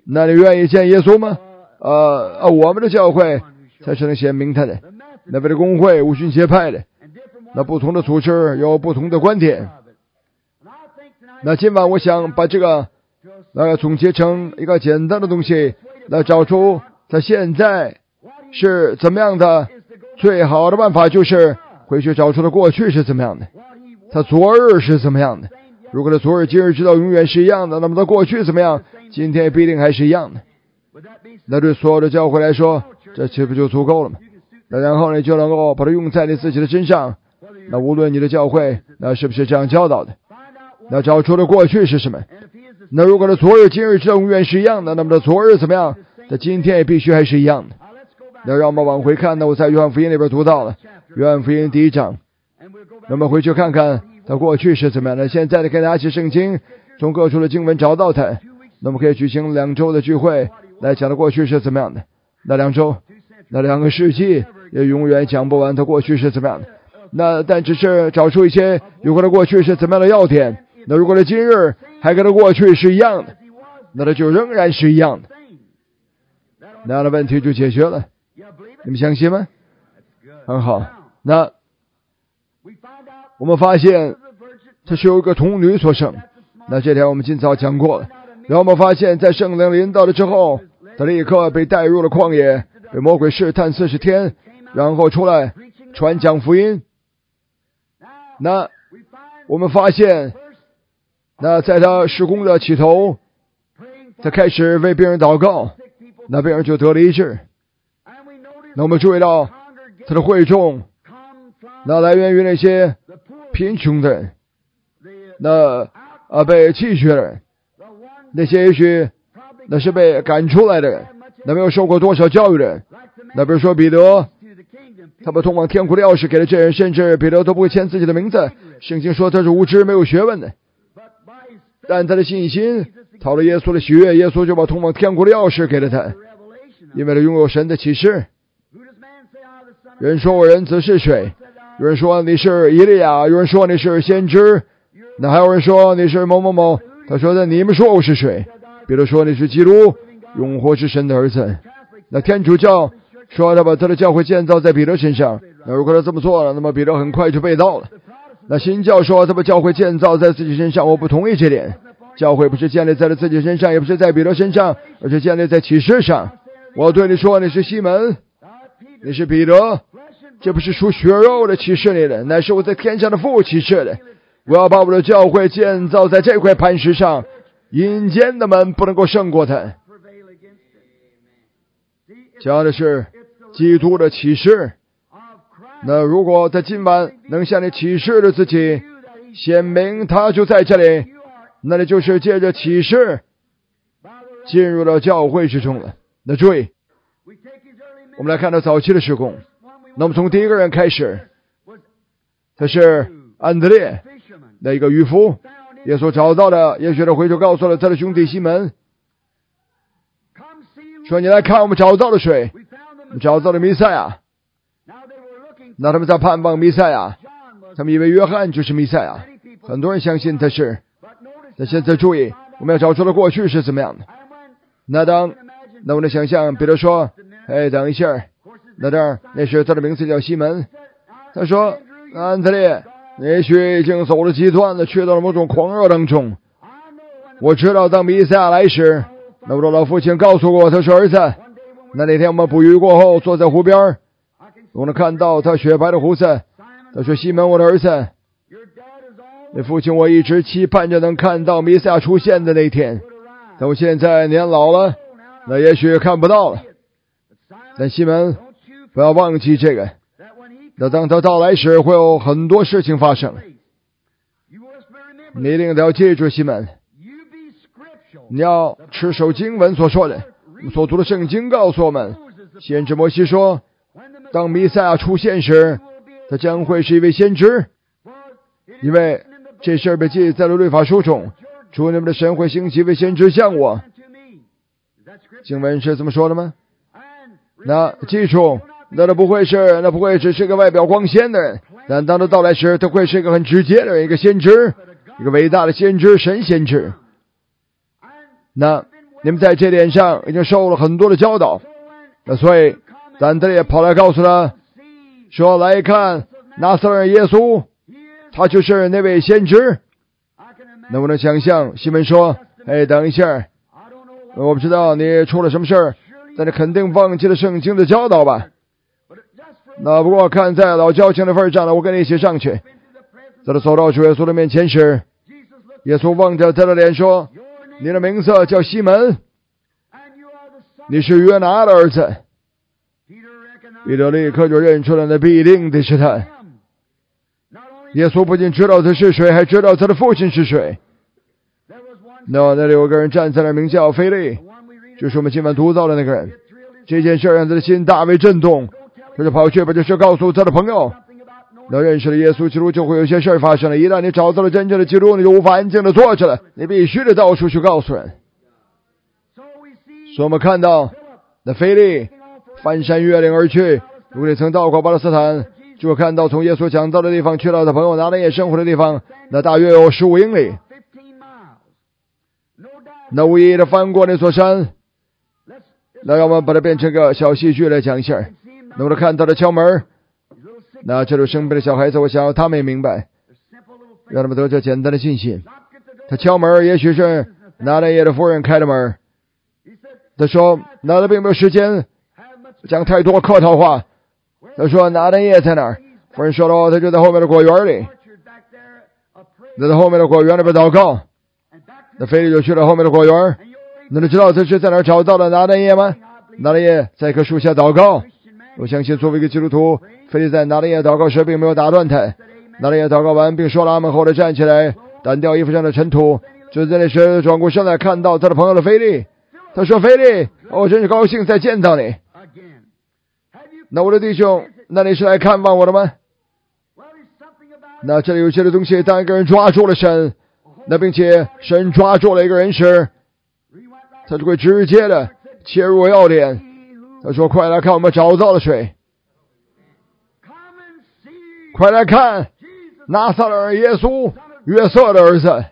那你愿意见耶稣吗？呃呃，我们的教会才是能显明他的。那边的公会无训协派的，那不同的组织有不同的观点。那今晚我想把这个呃总结成一个简单的东西，来找出他现在是怎么样的。最好的办法就是回去找出他过去是怎么样的，他昨日是怎么样的。如果他昨日今日直到永远是一样的，那么他过去怎么样，今天必定还是一样的。那对所有的教会来说，这岂不就足够了吗？那然后你就能够把它用在你自己的身上。那无论你的教会那是不是这样教导的，那找出的过去是什么。那如果他昨日今日直到永远是一样的，那么他昨日怎么样，他今天也必须还是一样的。那让我们往回看，那我在约翰福音里边读到了约翰福音第一章，那么回去看看他过去是怎么样的。现在呢，给大家起圣经，从各处的经文找到他，那么可以举行两周的聚会来讲的过去是怎么样的。那两周那两个世纪也永远讲不完他过去是怎么样的。那但只是找出一些有关的过去是怎么样的要点。那如果他今日还跟他过去是一样的，那他就仍然是一样的，那样的问题就解决了。你们相信吗？很好。那我们发现这是有一个童女所生，那这天我们今早讲过了。然后我们发现在圣灵临到了之后，他立刻被带入了旷野，被魔鬼试探四十天，然后出来传讲福音。那我们发现，那在他施工的起头，他开始为病人祷告，那病人就得了医治。那我们注意到他的会众，那来源于那些贫穷的人，那啊被弃绝的人，那些也许那是被赶出来的人，那没有受过多少教育的人。那比如说彼得，他把通往天国的钥匙给了这人，甚至彼得都不会签自己的名字。圣经说他是无知没有学问的，但他的信心讨了耶稣的喜悦，耶稣就把通往天国的钥匙给了他，因为他拥有神的启示。有人说我人子是谁？有人说你是以利亚，有人说你是先知，那还有人说你是某某某。他说的你们说我是谁？彼得说你是基督，永活之神的儿子。那天主教说他把他的教会建造在彼得身上，那如果他这么做了，那么彼得很快就被盗了。那新教说他把教会建造在自己身上，我不同意这点。教会不是建立在了自己身上，也不是在彼得身上，而是建立在启示上。我对你说，你是西门，你是彼得，这不是属血肉的启示你的，乃是我在天上的父启示的。我要把我的教会建造在这块磐石上，阴间的门不能够胜过它。讲的是基督的启示。那如果他今晚能向你启示的自己，显明他就在这里，那你就是借着启示进入到教会之中了。那注意，我们来看到早期的事工。那么从第一个人开始，他是安德烈，那一个渔夫。耶稣找到了，耶稣的回头告诉了他的兄弟西门，说你来看，我们找到了谁？我们找到了弥赛亚。那他们在盼望弥赛亚，他们以为约翰就是弥赛亚，很多人相信他是。但现在注意，我们要找出的过去是怎么样的。那当那我能想象，比如说，哎，等一下，那这儿那是他的名字叫西门。他说，安德烈，也许已经走了极端了，去到了某种狂热当中。我知道当弥赛亚来时，那我的老父亲告诉我，他说儿子，那那天我们捕鱼过后，坐在湖边，我能看到他雪白的胡子。他说，西门，我的儿子，你父亲我一直期盼着能看到弥赛亚出现的那一天，但我现在年老了，那也许看不到了。但西门，不要忘记这个，那当他到来时，会有很多事情发生。你一定要记住，西门，你要持守经文所说的，所读的圣经告诉我们，先知摩西说，当弥赛亚出现时，他将会是一位先知，因为这事儿被记在了律法书中，主你们的神会兴起一位先知像我。经文是这么说的吗？那记住，那他不会是，那不会只是个外表光鲜的人，但当他到来时，他会是一个很直接的人，一个先知，一个伟大的先知，神先知。那你们在这点上已经受了很多的教导。那所以但德烈跑来告诉他说，来看拿撒勒人耶稣，他就是那位先知。能不能想象西门说，哎，等一下，我不知道你出了什么事儿，但你肯定忘记了圣经的教导吧。那不过看在老交情的份上呢，我跟你一起上去。在他走到主耶稣的面前时，耶稣望着他的脸说，你的名字叫西门，你是约拿的儿子。彼得立刻就认出了那必定的是他。耶稣不仅知道他是谁，还知道他的父亲是谁。那那里有个人站在那，名叫腓利，就是我们今晚读到的那个人。这件事让他的心大为震动，他就跑去把这事告诉他的朋友。那认识了耶稣基督，就会有些事发生了。一旦你找到了真正的基督，你就无法安静的坐着了，你必须得到处去告诉人。所以我们看到那腓利翻山越岭而去。如果你曾到过巴勒斯坦，就会看到从耶稣讲道的地方去到他朋友拿但业生活的地方，那大约有十五英里。那无意的翻过那座山，那让我们把它变成个小戏剧来讲一下。那我们看他的敲门，那这种生病的小孩子，我想他们也明白，让他们得这简单的信心。他敲门，也许是拿但业的夫人开的门。他说拿但并没有时间讲太多客套话。他说拿但业在哪儿？夫人说了，他就在后面的果园里，在后面的果园里边祷告。那腓利就去了后面的果园。那你知道他是在哪儿找到了拿但业吗？拿但业在一棵树下祷告。我相信作为一个基督徒，腓利在拿但业祷告时并没有打断他。拿但业祷告完并说了阿们后来站起来掸掉衣服上的尘土。就在那时转过身来看到他的朋友的腓利。他说，腓利，我真是高兴再见到你。那我的弟兄，那你是来看望我的吗？那这里有些的东西，当一个人抓住了神，那并且神抓住了一个人时，他就会直接的切入要点。他说，快来看，我们找到了谁？快来看，拿撒勒人耶稣，约瑟的儿子。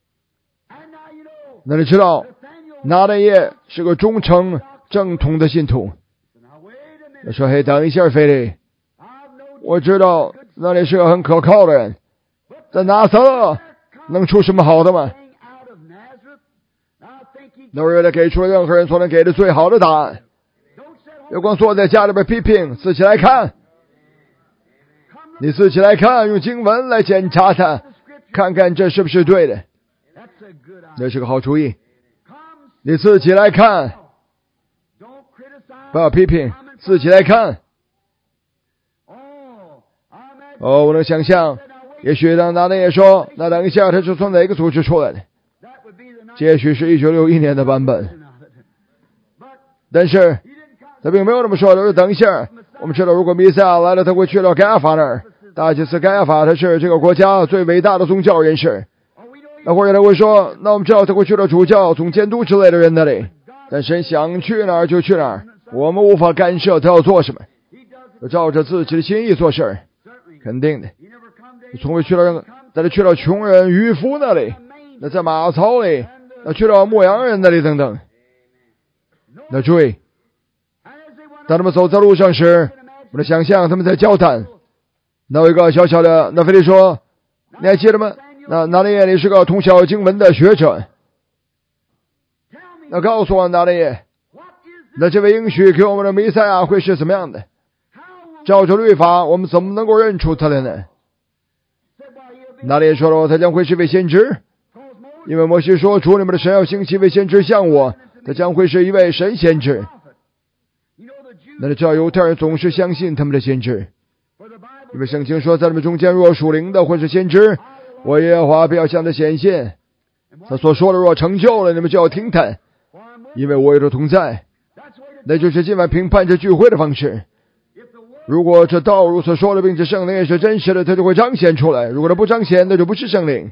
那你知道拿但业是个忠诚正统的信徒。他说，嘿，等一下腓利，我知道那里是个很可靠的人，在拿撒勒能出什么好的吗？那为了给出了任何人所能给的最好的答案。别光坐在家里边批评，自己来看，你自己来看，用经文来检查它，看看这是不是对的。这是个好主意。你自己来看，不要批评，自己来看。哦，我能想象，也许当拿但业说，那等一下他是从哪个组织出来的？这也许是一九六一年的版本。但是他并没有这么说，他说等一下，我们知道如果弥赛亚来了，他会去到盖亚法那儿。大祭司盖亚法他是这个国家最伟大的宗教人士。那或者他会说，那我们知道他会去到主教、总监督之类的人那里。但神想去哪儿就去哪儿，我们无法干涉他要做什么，就照着自己的心意做事儿。肯定的，从未去到人，在他去到穷人、渔夫那里，那在马槽里，那去到牧羊人那里等等。那注意，当他们走在路上时，我们想象他们在交谈。那有一个小小的，那腓利说，你还记得吗？那拿但业你是个通晓经文的学者，那告诉我拿但业，那这位应许给我们的弥赛亚会是怎么样的？照着律法，我们怎么能够认出他来呢？拿但业说了，他将会是位先知，因为摩西说，主你们的神要兴起一位先知像我，他将会是一位神先知。那你知道犹太人总是相信他们的先知，因为圣经说，在他们中间若属灵的或是先知，我耶和华必要向他显现。他所说的若成就了，你们就要听他，因为我与他同在。那就是今晚评判这聚会的方式。如果这道如所说的，并且圣灵也是真实的，它就会彰显出来。如果它不彰显，那就不是圣灵。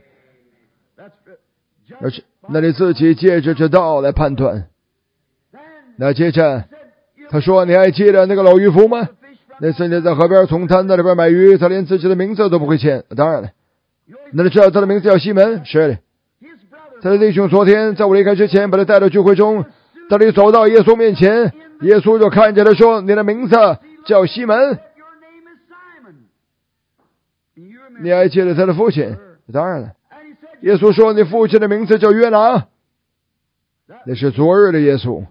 而是那你自己借着这道来判断。那接着他说，你还记得那个老渔夫吗？那次你在河边从他那里边买鱼，他连自己的名字都不会签。当然了，那你知道他的名字叫西门？是的。 他的弟兄昨天在我离开之前把他带到聚会中，当你走到耶稣面前，耶稣就看见他说，你的名字叫西门，你还记得他的父亲？当然了。耶稣说，你父亲的名字叫约拿，那是昨日的耶稣，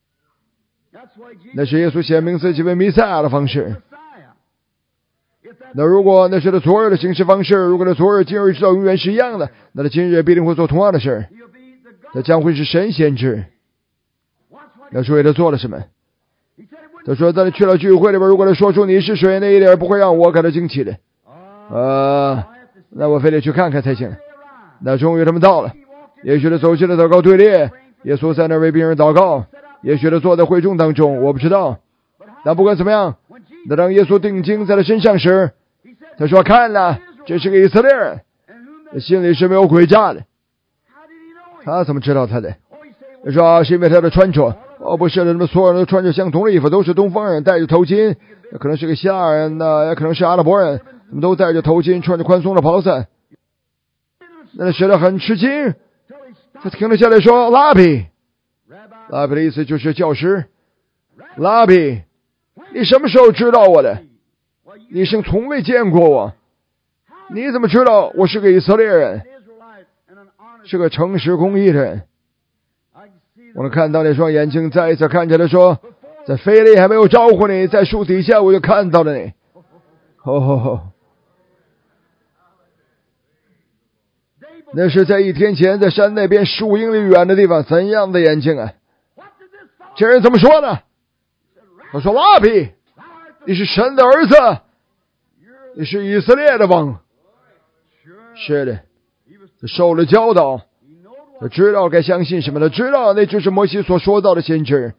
那是耶稣显明自己为弥赛亚的方式。那如果那是他昨日的行事方式，如果他昨日今日直到永远是一样的，那他今日必定会做同样的事，他将会是神先知。那是为他做了什么？他说，当你去了聚会里边，如果他说出你是谁，那一点不会让我感到惊奇的。呃，那我非得去看看才行。那终于他们到了，也许他走进了祷告队列，耶稣在那为病人祷告，也许他坐在会众当中，我不知道。但不管怎么样，那当耶稣定睛在他身上时，他说，看了，这是个以色列人，他心里是没有诡诈的。他怎么知道他的？他说，啊，是因为他的穿着。哦，不是的，他们所有人都穿着相同的衣服，都是东方人，戴着头巾，可能是个希腊人，那也可能是阿拉伯人，他们都戴着头巾，穿着宽松的袍子。那使得很吃惊，他停了下来说，拉比，拉比的意思就是教师。拉比，你什么时候知道我的？你是从未见过我，你怎么知道我是个以色列人，是个诚实公义的人？我能看到那双眼睛再一次看着他说，在非利还没有招呼你，在树底下我就看到了你。吼吼吼！那是在一天前在山那边十五英里远的地方，怎样的眼睛啊！这人怎么说呢？他说，拉比，你是神的儿子，你是以色列的王。是的，他受了教导，他知道该相信什么，他知道那就是摩西所说到的先知。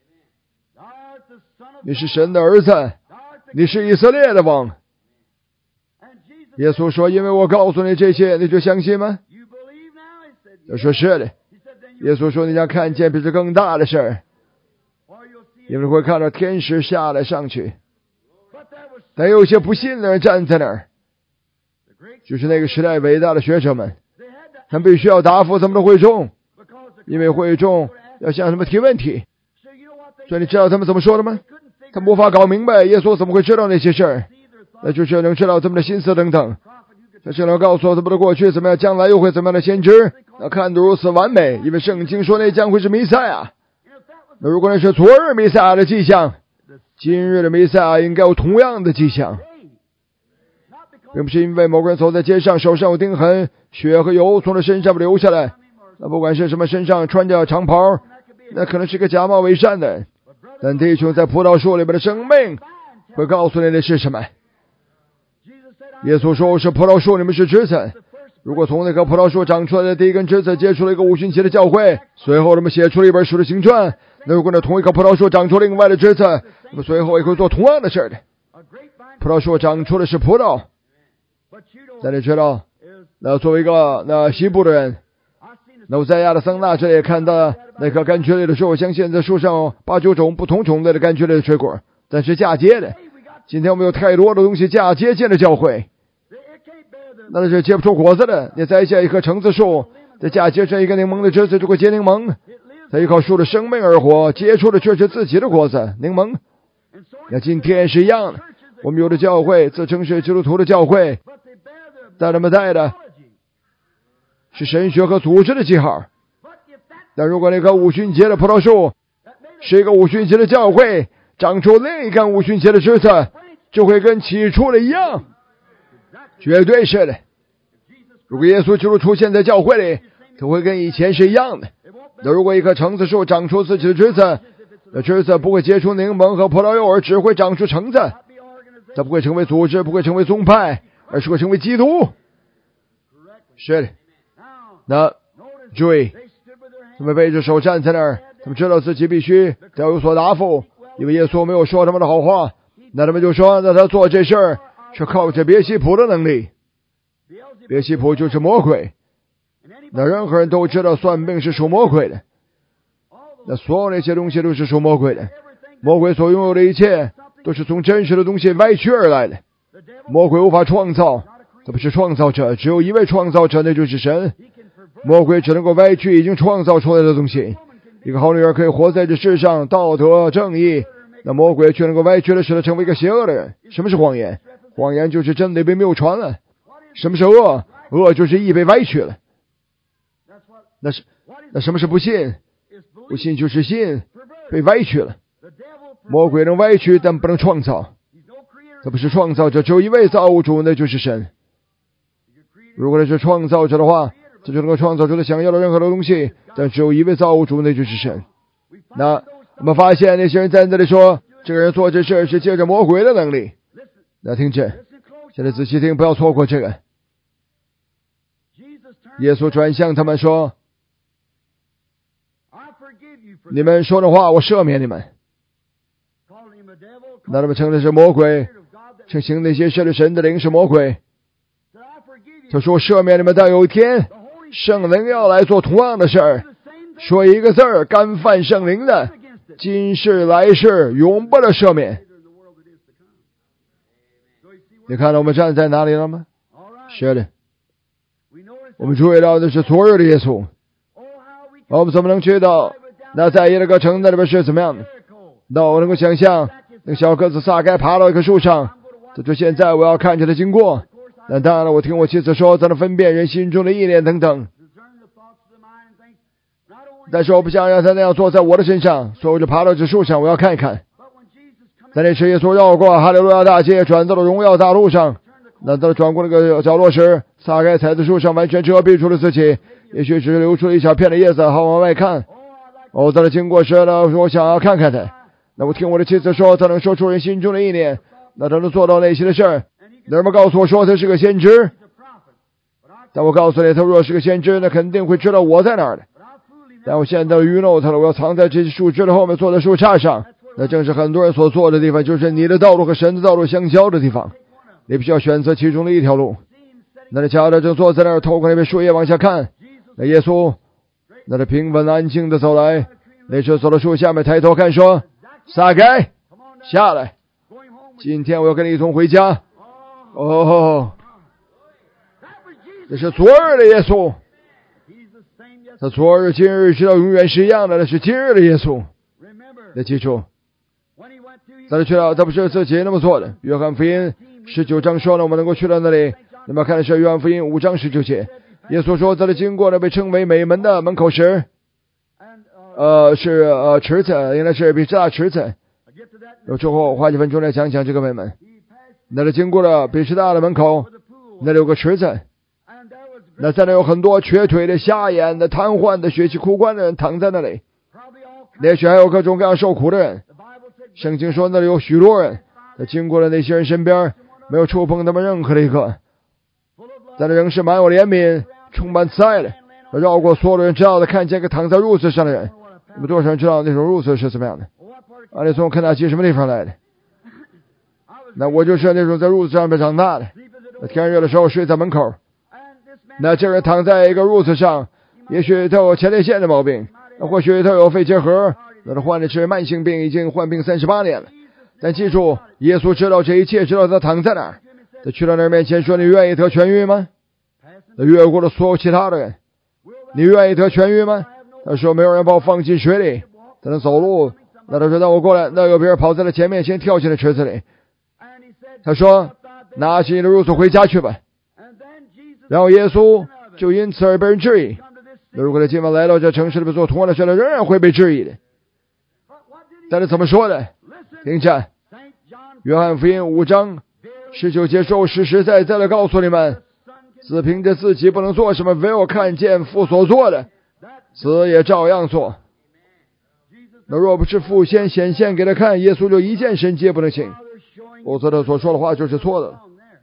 你是神的儿子，你是以色列的王。耶稣说，因为我告诉你这些，你就相信吗？他说，是的。耶稣说，你将看见比这更大的事儿，因为会看到天使下来上去。但有些不信的人站在那儿，就是那个时代伟大的学者们，他们必须要答复他们的会众，因为会众要向他们提问题。所以你知道他们怎么说的吗？他们无法搞明白耶稣怎么会知道那些事儿，那就是能知道他们的心思等等，他只能告诉他们的过去怎么样，将来又会怎么样的先知，那看得如此完美，因为圣经说那将会是弥赛亚。那如果那是昨日弥赛亚的迹象，今日的弥赛亚应该有同样的迹象，并不是因为某个人走在街上手上有钉痕，血和油从他身上流下来，那不管是什么身上穿着长袍，那可能是个假冒伪善的人，但弟兄在葡萄树里面的生命会告诉你的是什么。耶稣说，是葡萄树，你们是枝子。如果从那棵葡萄树长出来的第一根枝子结出了一个五旬节的教会，随后他们写出了一本书的形状，那如果那同一棵葡萄树长出另外的枝子，那么随后也会做同样的事的。葡萄树长出的是葡萄，但你知道，那作为一个那西部的人，那我在亚利桑那这里也看到那棵柑橘类的树，像现在树上有八九种不同种类的柑橘类的水果，但是嫁接的。今天我们有太多的东西嫁接进了教会，那是结不出果子的。你栽下一棵橙子树，再嫁接上一个柠檬的枝子，就会结柠檬。它依靠树的生命而活，结出的却是自己的果子，柠檬。那今天是一样的，我们有的教会自称是基督徒的教会，但他们带的是神学和组织的记号。但如果那棵五旬节的葡萄树是一个五旬节的教会，长出另一根五旬节的枝子，就会跟起初的一样，绝对是的。如果耶稣基督出现在教会里，他会跟以前是一样的。那如果一棵橙子树长出自己的枝子，那枝子不会结出柠檬和葡萄柚，而只会长出橙子。它不会成为组织，不会成为宗派，而是会成为基督。是的。那注意，他们背着手站在那儿，他们知道自己必须要有所答复，因为耶稣没有说他们的好话。那他们就说，那他做这事儿是靠着别西卜的能力。别西卜就是魔鬼。那任何人都知道算命是属魔鬼的，那所有那些东西都是属魔鬼的。魔鬼所拥有的一切都是从真实的东西歪曲而来的。魔鬼无法创造，他不是创造者，只有一位创造者，那就是神。 魔鬼只能够歪曲已经创造出来的东西。一个好女人可以活在这世上，道德正义，那魔鬼却能够歪曲的使她成为一个邪恶的人。什么是谎言？谎言就是真理被谬传了。什么是恶？恶就是义被歪曲了。那是那什么是不信？不信就是信被歪曲了。魔鬼能歪曲，但不能创造。他不是创造者，只有一位造物主，那就是神。如果他是创造者的话，这就能够创造出他想要的任何的东西，但只有一位造物主，那就是神。那我们发现那些人在那里说，这个人做这事是借着魔鬼的能力。那听着，现在仔细听，不要错过这个。耶稣转向他们说，你们说的话我赦免你们。那他们称的是魔鬼，称行那些事的神的灵是魔鬼。他说赦免你们，但有一天圣灵要来做同样的事儿，说一个字儿，干犯圣灵的，今世来世永不得赦免。你看到我们站在哪里了吗？是的，我们注意到的是昨日的耶稣。我们怎么能知道那在耶利哥城那里边是怎么样的？那我能够想象那个小个子撒该爬到一棵树上，这就现在我要看着他经过。那当然了，我听我妻子说才能分辨人心中的意念等等，但是我不想让他那样坐在我的身上，所以我就爬到这树上，我要看一看。在那时耶稣绕过哈利路亚大街，转到了荣耀大路上。那他转过那个角落时，撒该踩在树上，完全遮蔽出了自己，也许只是留出了一小片的叶子，好往外看。哦，在他经过时呢，我想要看看他。那我听我的妻子说，他能说出人心中的意念，那他能做到内心的事儿。那人们告诉我说他是个先知，但我告诉你，他若是个先知，那肯定会知道我在哪儿的。但我现在愚弄他了，我要藏在这些树枝的后面，坐在树杈上。那正是很多人所坐的地方，就是你的道路和神的道路相交的地方。你必须要选择其中的一条路。那他瞧着正坐在那儿，透过那片树叶往下看。那耶稣，那他平稳安静的走来，那时走到树下面，抬头看说：“撒该，下来，今天我要跟你一同回家。”哦，这是昨日的耶稣。他昨日、今日直到永远是一样的，那是今日的耶稣。那记住，但是去了，他不是自己那么做的。约翰福音十九章说了，我们能够去到那里。那么看的是约翰福音五章十九节，耶稣说，在他经过了被称为美门的门口时，呃，是呃池子，应该是比这大池子。有之后花几分钟来讲讲这个美门。那里经过了比师大的门口，那里有个池子。那在那有很多瘸腿的、瞎眼的、瘫痪的、血气枯干的人躺在那里。也许还有各种各样受苦的人。圣经说那里有许多人，他经过了那些人身边，没有触碰他们任何的一个。但那仍是蛮有怜悯、充满慈爱的。他绕过所有的人，知道的看见一个躺在褥子上的人。你们多少人知道那种褥子是怎么样的？啊，你从肯塔基什么地方来的？那我就是那种在褥子上面长大的。天热的时候睡在门口。那这人躺在一个褥子上，也许他有前列腺的毛病，那或许他有肺结核，那他患的是慢性病，已经患病三十八年了。但记住，耶稣知道这一切，知道他躺在哪儿。他去到那人面前说：“你愿意得痊愈吗？”他越过了所有其他的人，你愿意得痊愈吗？他说：“没有人把我放进水里，他能走路。”那他说：“让我过来。”那有别人跑在他前面，先跳进了池子里。他说：“拿起你的褥子回家去吧。”然后耶稣就因此而被人质疑。如果他今晚来到这城市里面做同样的事，仍然会被质疑的。但是怎么说的？听着，约翰福音五章十九节说：“我实实在在的告诉你们，子凭着自己不能做什么，唯有看见父所做的，子也照样做。”那若不是父先显现给他看，耶稣就一件神迹也不能行，否则他所说的话就是错的。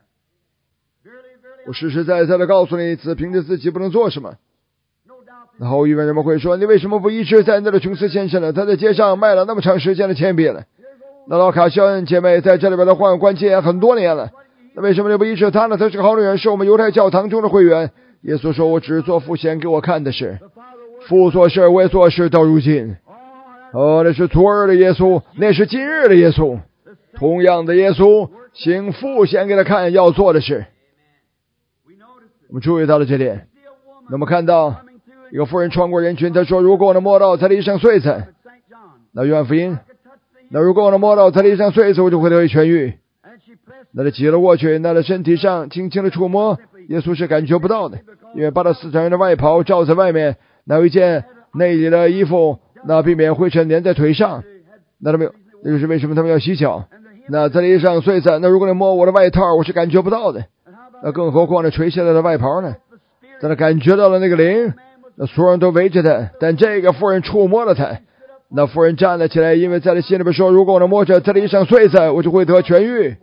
我实实在在的告诉你，子凭着自己不能做什么。然后疑问人们会说：“你为什么不医治在那的琼斯先生呢？他在街上卖了那么长时间的铅笔了。那老卡肖恩姐妹在这里边的患关节炎很多年了，那为什么你不医治他呢？他是个好女人，是我们犹太教堂中的会员。”耶稣说：“我只做父显给我看的事，父做事我也做事到如今。”哦，那是昨日的耶稣，那是今日的耶稣，同样的耶稣行父显给他看要做的事。我们注意到了这点。那么看到一个妇人穿过人群，她说如果我能摸到他的衣裳穗子，那约翰福音，那如果我能摸到他的衣裳穗子，我就会得以痊愈。那他挤了过去，那他身体上轻轻的触摸，耶稣是感觉不到的，因为把他四层的外袍罩在外面，那有一件内里的衣服，那避免灰尘粘在腿上。那他们那就是为什么他们要洗脚。那这里上穗子，那如果你摸我的外套，我是感觉不到的。那更何况那垂下来的外袍呢？在他感觉到了那个灵，那所有人都围着他，但这个妇人触摸了他。那妇人站了起来，因为在他心里边说，如果我能摸着这里上穗子，我就会得痊愈。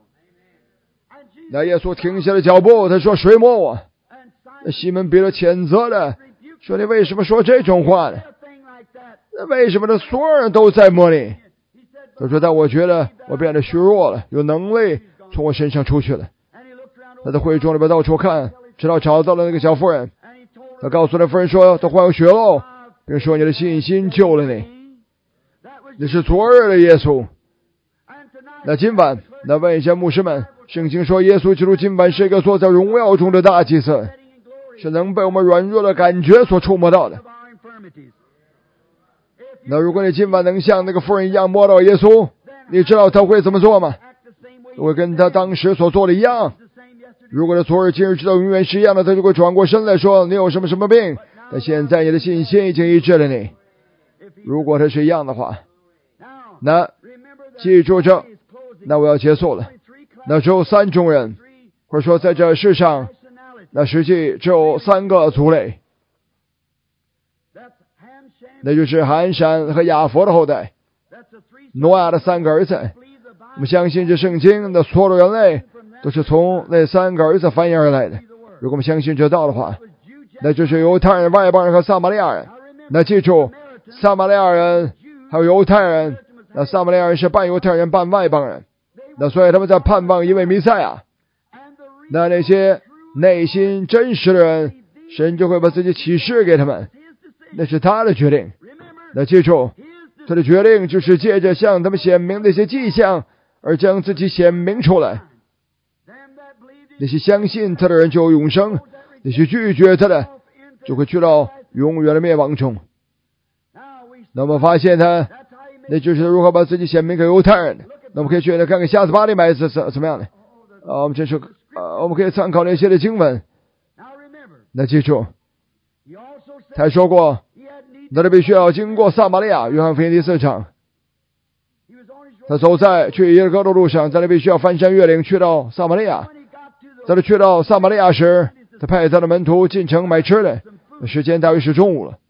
那耶稣停下了脚步，他说谁摸我？那西门彼得谴责了，说你为什么说这种话呢？那为什么这所有人都在摸你？他说但我觉得我变得虚弱了，有能力从我身上出去了。他在会众里边到处看，直到找到了那个小妇人。他告诉那妇人说他患有血漏，并说你的信心救了你，你是昨日的耶稣。那今晚，那问一下牧师们，圣经说耶稣基督今晚是一个坐在荣耀中的大祭司，是能被我们软弱的感觉所触摸到的。那如果你今晚能像那个妇人一样摸到耶稣，你知道他会怎么做吗？会跟他当时所做的一样。如果他昨日今日直到永远是一样的，他就会转过身来说你有什么什么病，但现在你的信心已经医治了你。如果他是一样的话，那记住这，那我要结束了。那只有三种人，或者说在这世上，那实际只有三个族类，那就是含闪和亚佛的后代，挪亚的三个儿子。我们相信这圣经的所有人类都是从那三个儿子繁衍而来的。如果我们相信这道的话，那就是犹太人、外邦人和撒玛利亚人。那记住，撒玛利亚人还有犹太人，那撒玛利亚人是半犹太人半外邦人，那所以他们在盼望一位弥赛亚。那那些内心真实的人，神就会把自己启示给他们，那是他的决定。那记住，他的决定就是借着向他们显明那些迹象而将自己显明出来。那些相信他的人就有永生，那些拒绝他的就会去到永远的灭亡中。那么发现他那就是如何把自己显明给犹太人的。那我们可以去看看瞎子巴利买是怎么样的啊？我们这是啊，我们可以参考那些的经文。那记住，他说过那他必须要经过撒玛利亚，约翰福音第四章。他走在去耶利哥的路上，在那必须要翻山越岭去到撒玛利亚。在他去到撒玛利亚时，他派他的门徒进城买吃的，时间大约是中午了。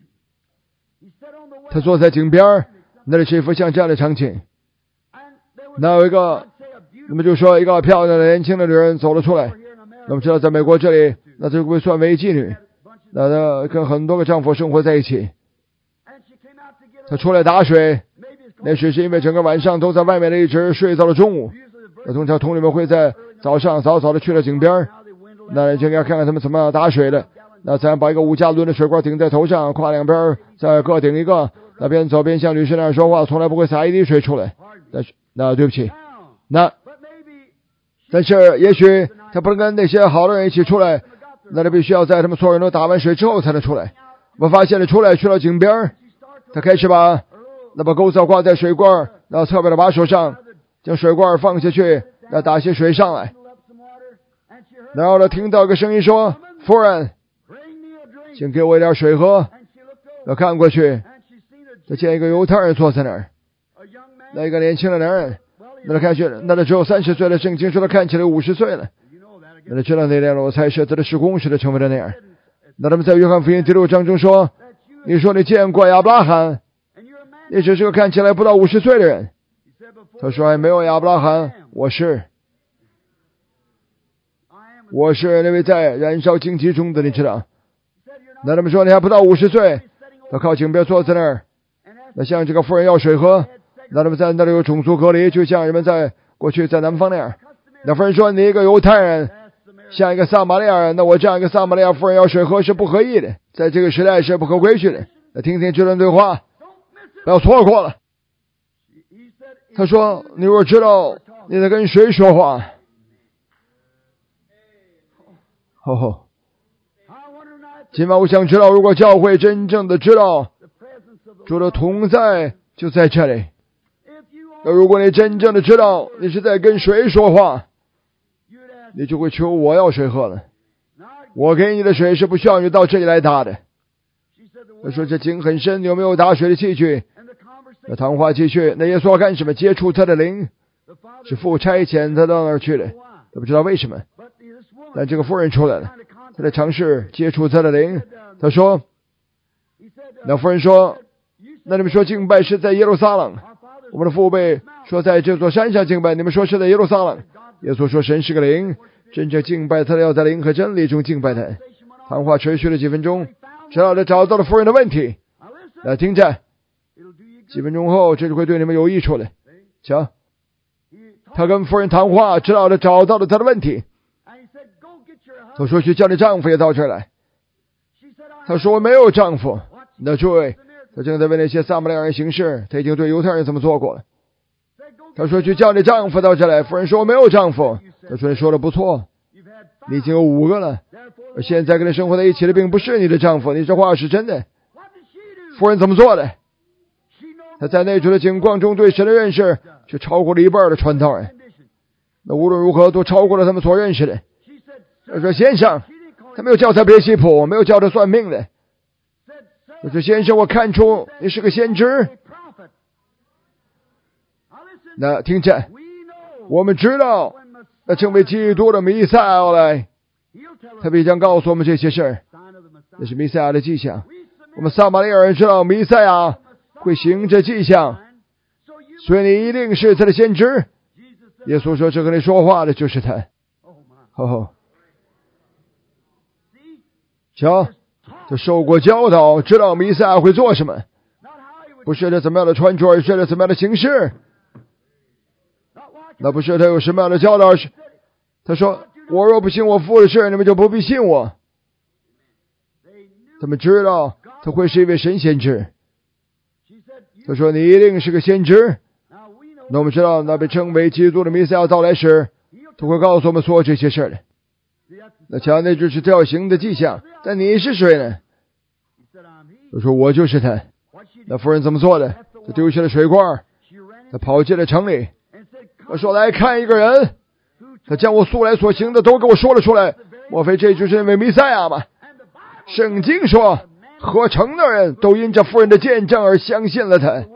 他坐在井边，那里是一幅像这样的场景。那有一个，那么就说一个漂亮的年轻的女人走了出来。那么知道在美国这里，那这会算为妓女，那她跟很多个丈夫生活在一起。她出来打水，那时是因为整个晚上都在外面的一直睡到了中午。那通常同理们会在早上早早的去了井边，那就应该看看他们怎么打水的。那咱把一个五加仑的水罐顶在头上，跨两边再各顶一个，那边走边像女士那样说话，从来不会洒一滴水出来。那那对不起，那但是也许他不能跟那些好的人一起出来，那他必须要在他们所有人都打完水之后才能出来。我发现了出来去到井边，他开始把那把钩子挂在水罐然后侧边的把手上，将水罐放下去，那打些水上来。然后他听到一个声音说：“夫人，请给我一点水喝。”他看过去，他见一个犹太人坐在那儿，那个年轻的男人，那他看去，那他只有三十岁了，圣经说他看起来五十岁了。那他知道那辆我猜是他的施工时的成为了那样。那他们在约翰福音第六章中说：“你说你见过亚伯拉罕，你只是个看起来不到五十岁的人。”他说：“还没有亚伯拉罕，我是，我是那位在燃烧荆棘中的，你知道。”那他们说你还不到五十岁，他靠井边坐在那儿，那向这个妇人要水喝。那他们在那里有种族隔离，就像人们在过去在南方那样。那妇人说：“你一个犹太人，像一个撒玛利亚人，那我这样一个撒玛利亚妇人要水喝是不合意的，在这个时代是不合规矩的。”那听听这段对话，不要错过了。他说：“你若知道你在跟谁说话。”哦吼！ 今晚我想知道，如果教会真正的知道主的同在就在这里，那如果你真正的知道你是在跟谁说话，你就会求我要水喝了。我给你的水是不需要你到这里来打的。他说这井很深，有没有打水的器具？那谈话继续，那耶稣要干什么？接触他的灵，是父差遣他到那儿去的，他不知道为什么。但这个妇人出来了，他在尝试接触他的灵。他说，那妇人说，那你们说敬拜是在耶路撒冷，我们的父辈说在这座山上敬拜，你们说是在耶路撒冷。耶稣说神是个灵，真正敬拜他的要在灵和真理中敬拜他。谈话持续了几分钟，直到他找到了妇人的问题。来听着，几分钟后这就会对你们有益处的。瞧，他跟妇人谈话，直到他找到了他的问题。他说去叫你丈夫也到这儿来。他说我没有丈夫。那诸位，他正在为那些撒玛利亚人行事，他已经对犹太人这么做过了。他说去叫你丈夫到这儿来。妇人说我没有丈夫。他说你说的不错，你已经有五个了，而现在跟你生活在一起的并不是你的丈夫，你这话是真的。妇人怎么做的？他在那处的情况中对神的认识就超过了一半的传道人，那无论如何都超过了他们所认识的。他说先生，他没有叫他别西卜，没有叫他算命的。他说先生，我看出你是个先知。那听着，我们知道那成为基督的弥赛亚要来，他必将告诉我们这些事儿，那是弥赛亚的迹象。我们撒玛利亚人知道弥赛亚会行这迹象，所以你一定是他的先知。耶稣说这跟你说话的就是他。哦，瞧，他受过教导，知道弥赛亚会做什么，不是他怎么样的穿着，而是他怎么样的行事。那不是他有什么样的教导，是他说我若不信我父的事，你们就不必信我。他们知道他会是一位神先知。他说你一定是个先知。那我们知道那被称为基督的弥赛亚到来时，他会告诉我们所有这些事的。那瞧，那就是他要行的迹象。但你是谁呢？他说我就是他。那妇人怎么做的？他丢下了水罐，他跑进了城里，他说来看一个人，他将我素来所行的都给我说了出来。莫非这就是那位弥赛亚吗？圣经说合城的人都因这妇人的见证而相信了他，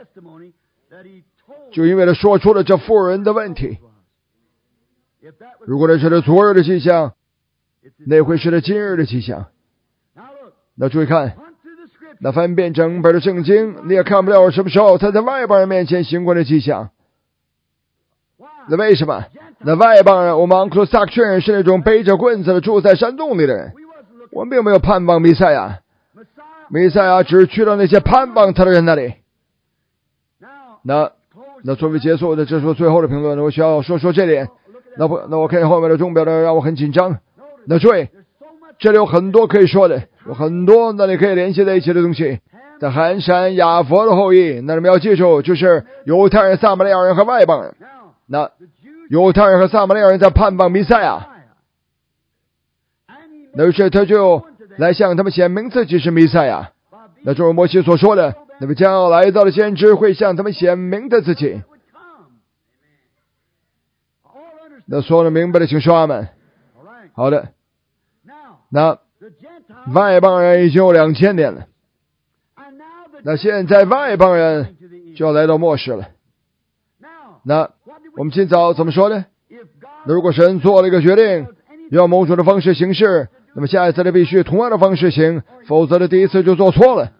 就因为他说出了这妇人的问题。如果那是他昨日的迹象，那会是他今日的迹象。那注意看，那翻遍整本的圣经，你也看不了什么时候他在外邦人面前行过的迹象。那为什么？那外邦人，我们昂克鲁萨克逊人是那种背着棍子的住在山洞里的人，我们并没有盼望弥赛亚。弥赛亚只去到那些盼望他的人那里。那那作为结束的，这是我最后的评论，我需要说说这点。那不，那我看后面的钟表呢，让我很紧张。那注意，这里有很多可以说的，有很多那里可以联系在一起的东西。在寒山雅佛的后裔，那你们要记住，就是犹太人、撒玛利亚人和外邦人。那犹太人和撒玛利亚人在盼望弥赛亚，那于是他就来向他们显明自己是弥赛亚。那正如摩西所说的，那么将要来到的先知会向他们显明他自己。那所有的明白的请说阿们。好的，那外邦人已经有两千年了，那现在外邦人就要来到末世了。那我们今早怎么说呢？那如果神做了一个决定，要某种的方式行事，那么下一次他必须同样的方式行，否则的第一次就做错了。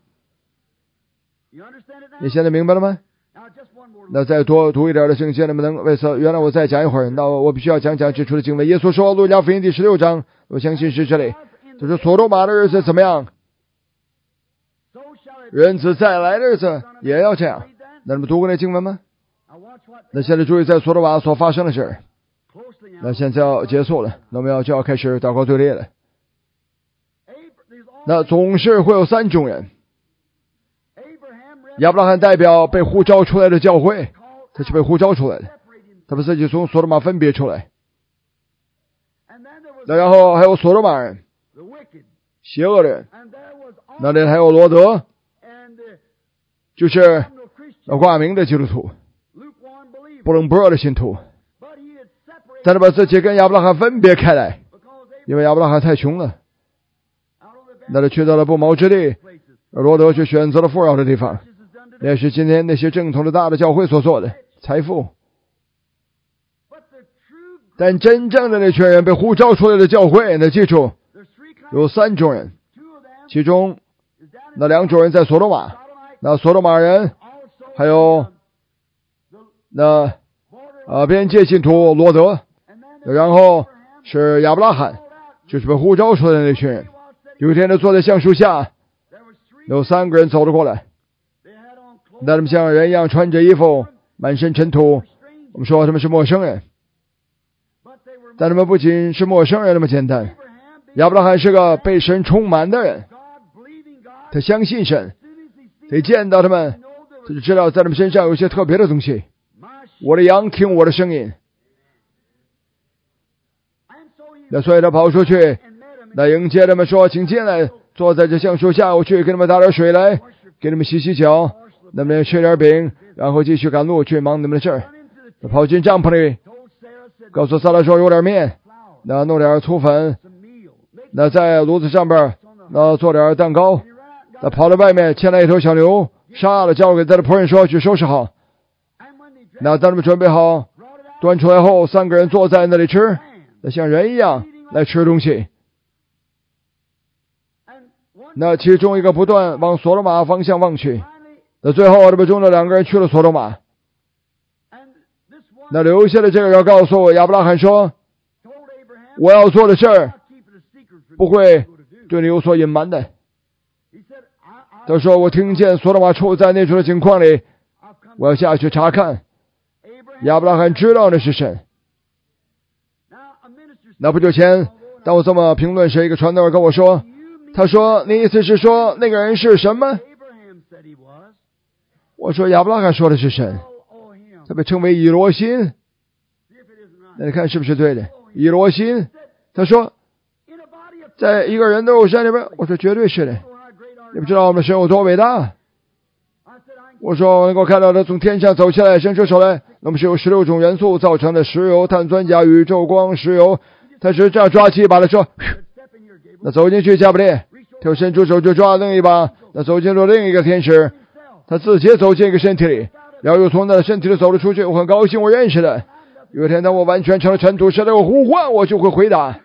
你现在明白了吗？那再多读一点的圣经，能不能为此？原来我再讲一会儿，那我必须要讲讲指出的经文。耶稣说，路加福音第十六章，我相信是这里，就是所罗马的日子怎么样，人子再来的日子也要这样。那你们读过那经文吗？那现在注意在所罗马所发生的事。那现在要结束了，那我们要就要开始祷告队列了。那总是会有三种人。亚伯拉罕代表被呼召出来的教会，他是被呼召出来的，他把自己从所罗马分别出来。那然后还有所罗马人， 邪恶的人。那里还有罗德，就是挂名的基督徒，不冷不热的信徒，但是把自己跟亚伯拉罕分别开来，因为亚伯拉罕太穷了，那他去到了不毛之地，而罗德却选择了富饶的地方，那是今天那些正统的大的教会所做的财富。但真正的那群人被呼召出来的教会，那记住有三种人，其中那两种人在索多玛，那索多玛人还有那呃边界信徒罗德，然后是亚伯拉罕，就是被呼召出来的那群人。有一天他坐在橡树下，有三个人走了过来，那他们像人一样穿着衣服，满身尘土，我们说他们是陌生人，但他们不仅是陌生人那么简单。亚伯拉罕是个被神充满的人，他相信神，他一见到他们，他就知道在他们身上有一些特别的东西。我的羊听我的声音，那所以他跑出去，那迎接他们说，请进来，坐在这橡树下，我去给你们打点水来，给你们洗洗脚，那么吃点饼，然后继续赶路去忙你们的事儿。他跑进帐篷里，告诉撒拉说有点面，那弄点粗粉，那在炉子上边那做点蛋糕，那跑到外面牵来一头小牛，杀了，交给他的仆人说去收拾好。那当他们准备好端出来后，三个人坐在那里吃，那像人一样来吃东西。那其中一个不断往索罗玛方向望去，那最后他们中的两个人去了索罗玛。那留下的这个人告诉我，亚伯拉罕说，我要做的事儿不会对你有所隐瞒的。他说我听见索罗玛处在那处的情况里，我要下去查看。亚伯拉罕知道那是神。那不久前当我这么评论时，一个传道人跟我说，他说你意思是说那个人是什么？我说亚伯拉罕说的是神，他被称为以罗心。那你看是不是对的？以罗心。他说在一个人的肉身里边，我说绝对是的。你们知道我们神有多伟大？我说我能够看到他从天上走下来，伸出手来，那么是由十六种元素造成的石油、碳酸钾、宇宙光、石油。他是这样抓起一把来说，那走进去加不列，他又伸出手就抓另一把，那走进入另一个天使，他自己走进一个身体里，然后又从那个身体里走了出去。我很高兴我认识的。有一天当我完全成了尘土时，他呼唤我就会回答，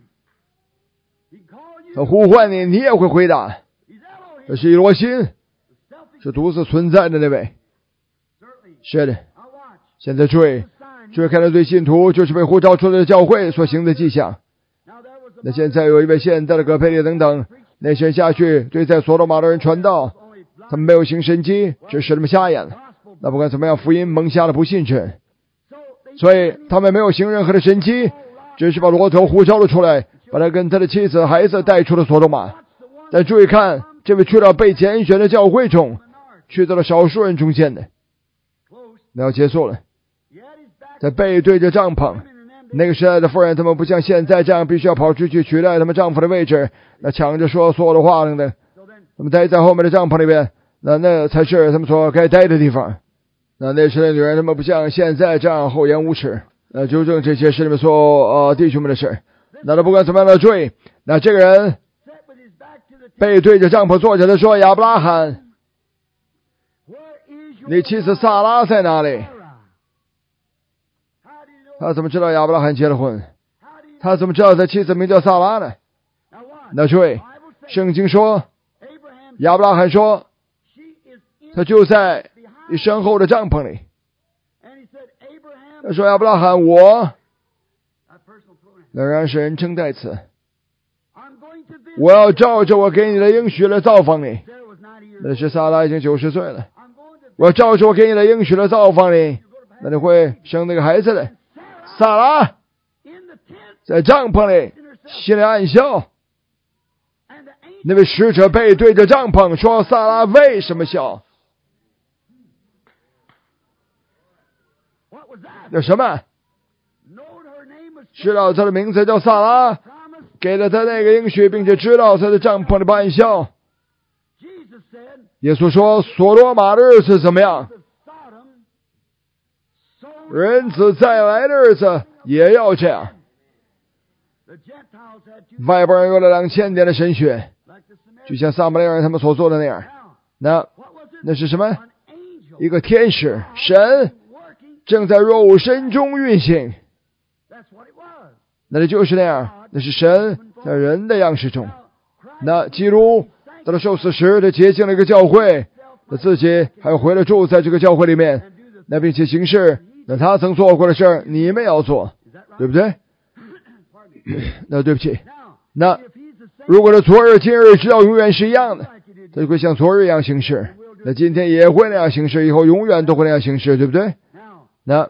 他呼唤你你也会回答。这是以罗心，是独自存在的那位。是的，现在注意注意看到对信徒就是被呼召出来的教会所行的迹象。那现在有一位现在的葛培利等等，那些人下去对在索罗玛的人传道，他们没有行神迹，只使他们瞎眼了。那不管怎么样，福音蒙瞎了不信之人，所以他们没有行任何的神迹，只是把罗头呼召了出来，把他跟他的妻子孩子带出了索罗玛。但注意看，这位去到被拣选的教会中，去到了少数人中间的。那要结束了，在背对着帐篷。那个时代的妇人，他们不像现在这样必须要跑出去取代他们丈夫的位置，那抢着说所有的话等等。他们待在后面的帐篷里边，那那才是他们所该待的地方。那那时的女人，他们不像现在这样厚颜无耻。那纠正这些是你们所呃弟兄们的事。那他不管怎么样的注意，那这个人背对着帐篷坐着的说，亚伯拉罕，你妻子撒拉在哪里？他怎么知道亚伯拉罕结了婚？他怎么知道他妻子名叫撒拉呢？那注意，圣经说亚伯拉罕说他就在你身后的帐篷里。他说亚伯拉罕我，仍然是人称代词，我要照着我给你的应许来造访你。那是撒拉已经九十岁了，我要照着我给你的应许来造访你，那你会生那个孩子的。撒拉在帐篷里心里暗笑。那位使者背对着帐篷说，撒拉为什么笑？那什么？知道他的名字叫撒拉， 给了他那个应许，并且知道他的帐篷的반效。耶稣说，所罗马的日子怎么样？人子再来的日子也要这样。外邦人有了两千年的神学，就像撒玛利亚人他们所做的那样。那那是什么？一个天使，神正在肉身中运行。那这就是那样，那是神在人的样式中。那基督到了受死时，他洁净了一个教会，他自己还回来住在这个教会里面，那并且行事那他曾做过的事儿，你们也要做，对不对？那对不起，那如果是昨日、今日、直到永远是一样的，他就会像昨日一样行事，那今天也会那样行事，以后永远都会那样行事，对不对？那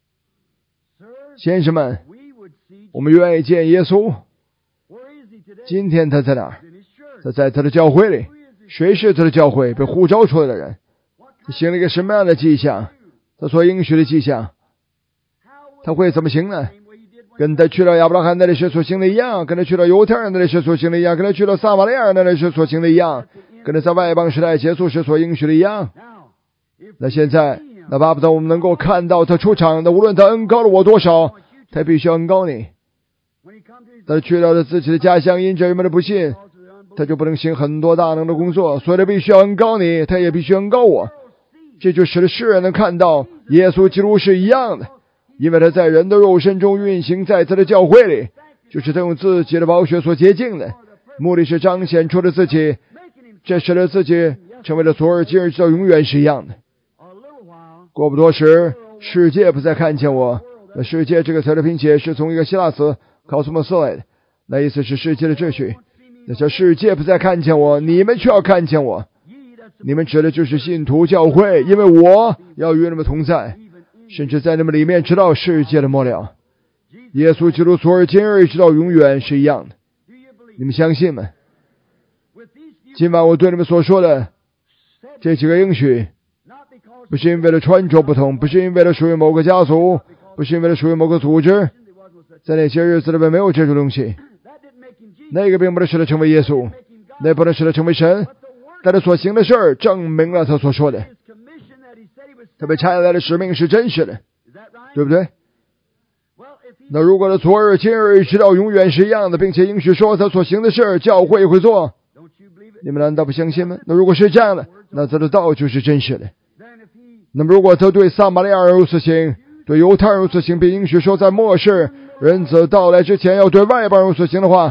先生们，我们愿意见耶稣。今天他在哪儿？他在他的教会里。谁是他的教会？被呼召出来的人。他行了一个什么样的迹象？他所应许的迹象，他会怎么行呢？跟他去了亚伯拉罕那里时所行的一样，跟他去了犹太人那里时所行的一样，跟他去了撒玛利亚人那里时所行的一样，跟他在外邦时代结束时所应许的一样。那现在，那巴不得我们能够看到他出场，那无论他恩高了我多少，他必须恩高你。他去到了自己的家乡，因着人们的不信，他就不能行很多大能的工作，所以他必须恩高你，他也必须恩高我。这就使得世人能看到耶稣基督是一样的，因为他在人的肉身中运行在他的教会里，就是他用自己的宝血所洁净的，目的是彰显出了自己，这使得自己成为了昨日、今日直到永远是一样的。过不多时，世界不再看见我。那世界这个词的拼写是从一个希腊词 cosmos 来的，那意思是世界的秩序。那叫世界不再看见我，你们却要看见我。你们指的就是信徒教会，因为我要与你们同在，甚至在你们里面直到世界的末了。耶稣基督昨日、今日直到永远是一样的。你们相信吗？今晚我对你们所说的这几个应许，不是因为了穿着不同，不是因为了属于某个家族，不是因为了属于某个组织，在那些日子里面没有这种东西。那个并不能使他成为耶稣，那不能使他成为神，但他所行的事儿证明了他所说的。他被差来的使命是真实的，对不对？那如果他昨日、今日直到永远是一样的，并且应许说他所行的事教会会做，你们难道不相信吗？那如果是这样的，那他的道就是真实的。那么如果他对撒玛利亚人如此行，对犹太人如此行，并应许说在末世人子到来之前要对外邦人如此行的话，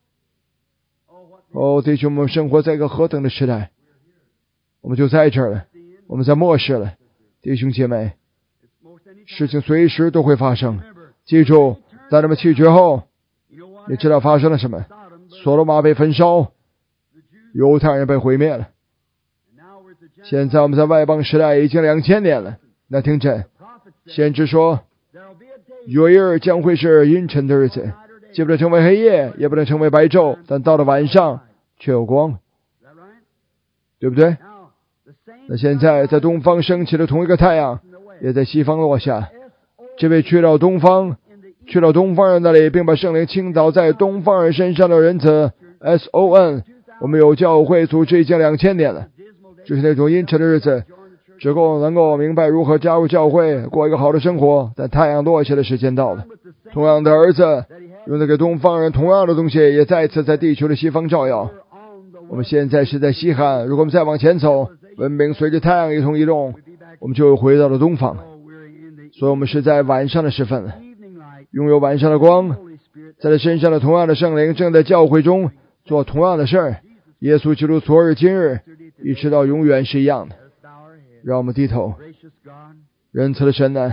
哦，弟兄们，生活在一个何等的时代！我们就在这儿了，我们在末世了，弟兄姐妹，事情随时都会发生。记住，在他们弃绝后，你知道发生了什么？所罗马被焚烧，犹太人被毁灭了。现在我们在外邦时代已经两千年了。那听着，先知说，有一日将会是阴沉的日子，既不能成为黑夜，也不能成为白昼，但到了晚上却有光，对不对？那现在在东方升起的同一个太阳，也在西方落下。这位去到东方，去到东方人那里，并把圣灵倾倒在东方人身上的人子 S O N， 我们有教会组织已经两千年了。就是那种阴沉的日子，只够能够明白如何加入教会，过一个好的生活。但太阳落下的时间到了，同样的儿子用那个东方人同样的东西，也再次在地球的西方照耀。我们现在是在西海，如果我们再往前走，文明随着太阳一同移动，我们就回到了东方。所以我们是在晚上的时分了，拥有晚上的光，在他身上的同样的圣灵正在教会中做同样的事儿。耶稣基督昨日今日一直到永远是一样的。让我们低头。仁慈的神呢，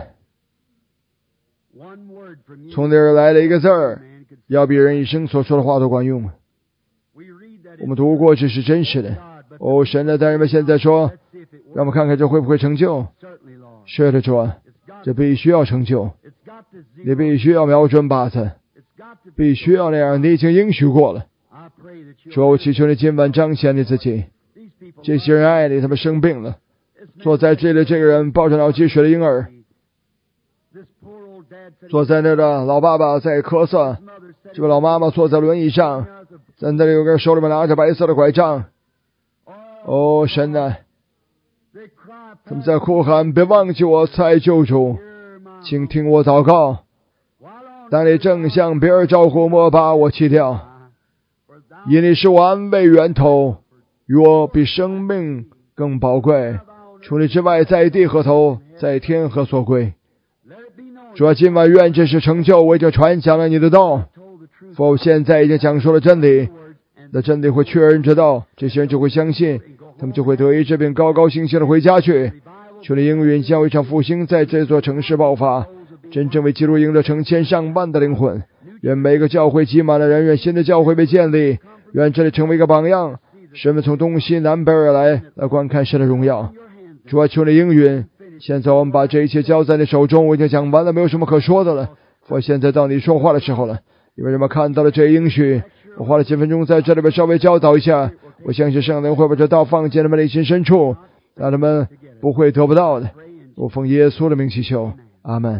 从你而来的一个字儿，要比人一生所说的话都管用。我们读过这是真实的。哦，神的代人们现在说，让我们看看这会不会成就。是的，主啊，这必须要成就，你必须要瞄准靶子，必须要那样，你已经应许过了。主，我祈求你今晚彰显你自己。这些人爱你，他们生病了，坐在这里的这个人抱着脑积水的婴儿，坐在那的老爸爸在咳嗽， 这位老妈妈坐在轮椅上，在那里有个人手里面拿着白色的拐杖。哦，神啊，他们在哭喊，别忘记我，才救主，请听我祷告。当你正向别人招呼，莫把我弃掉，因你是我安慰源头，与我比生命更宝贵。除你之外，在地何头，在天何所归。主啊，今晚愿这事成就，我已经传讲了你的道，否我现在已经讲述了真理，那真理会确认这道，这些人就会相信，他们就会得医治，并高高兴兴的回家去。求你应允，将一场复兴在这座城市爆发，真正为基督赢得成千上万的灵魂。愿每个教会挤满了人，愿新的教会被建立，愿这里成为一个榜样，使人们从东西南北而来，来观看神的荣耀。主啊，求你应允。现在我们把这一切交在你手中，我已经讲完了，没有什么可说的了。我现在到你说话的时候了，因为人们看到了这应许。我花了几分钟在这里边稍微教导一下，我相信圣灵会把这道放进他们内心深处，让他们不会得不到的。我奉耶稣的名祈求，阿门。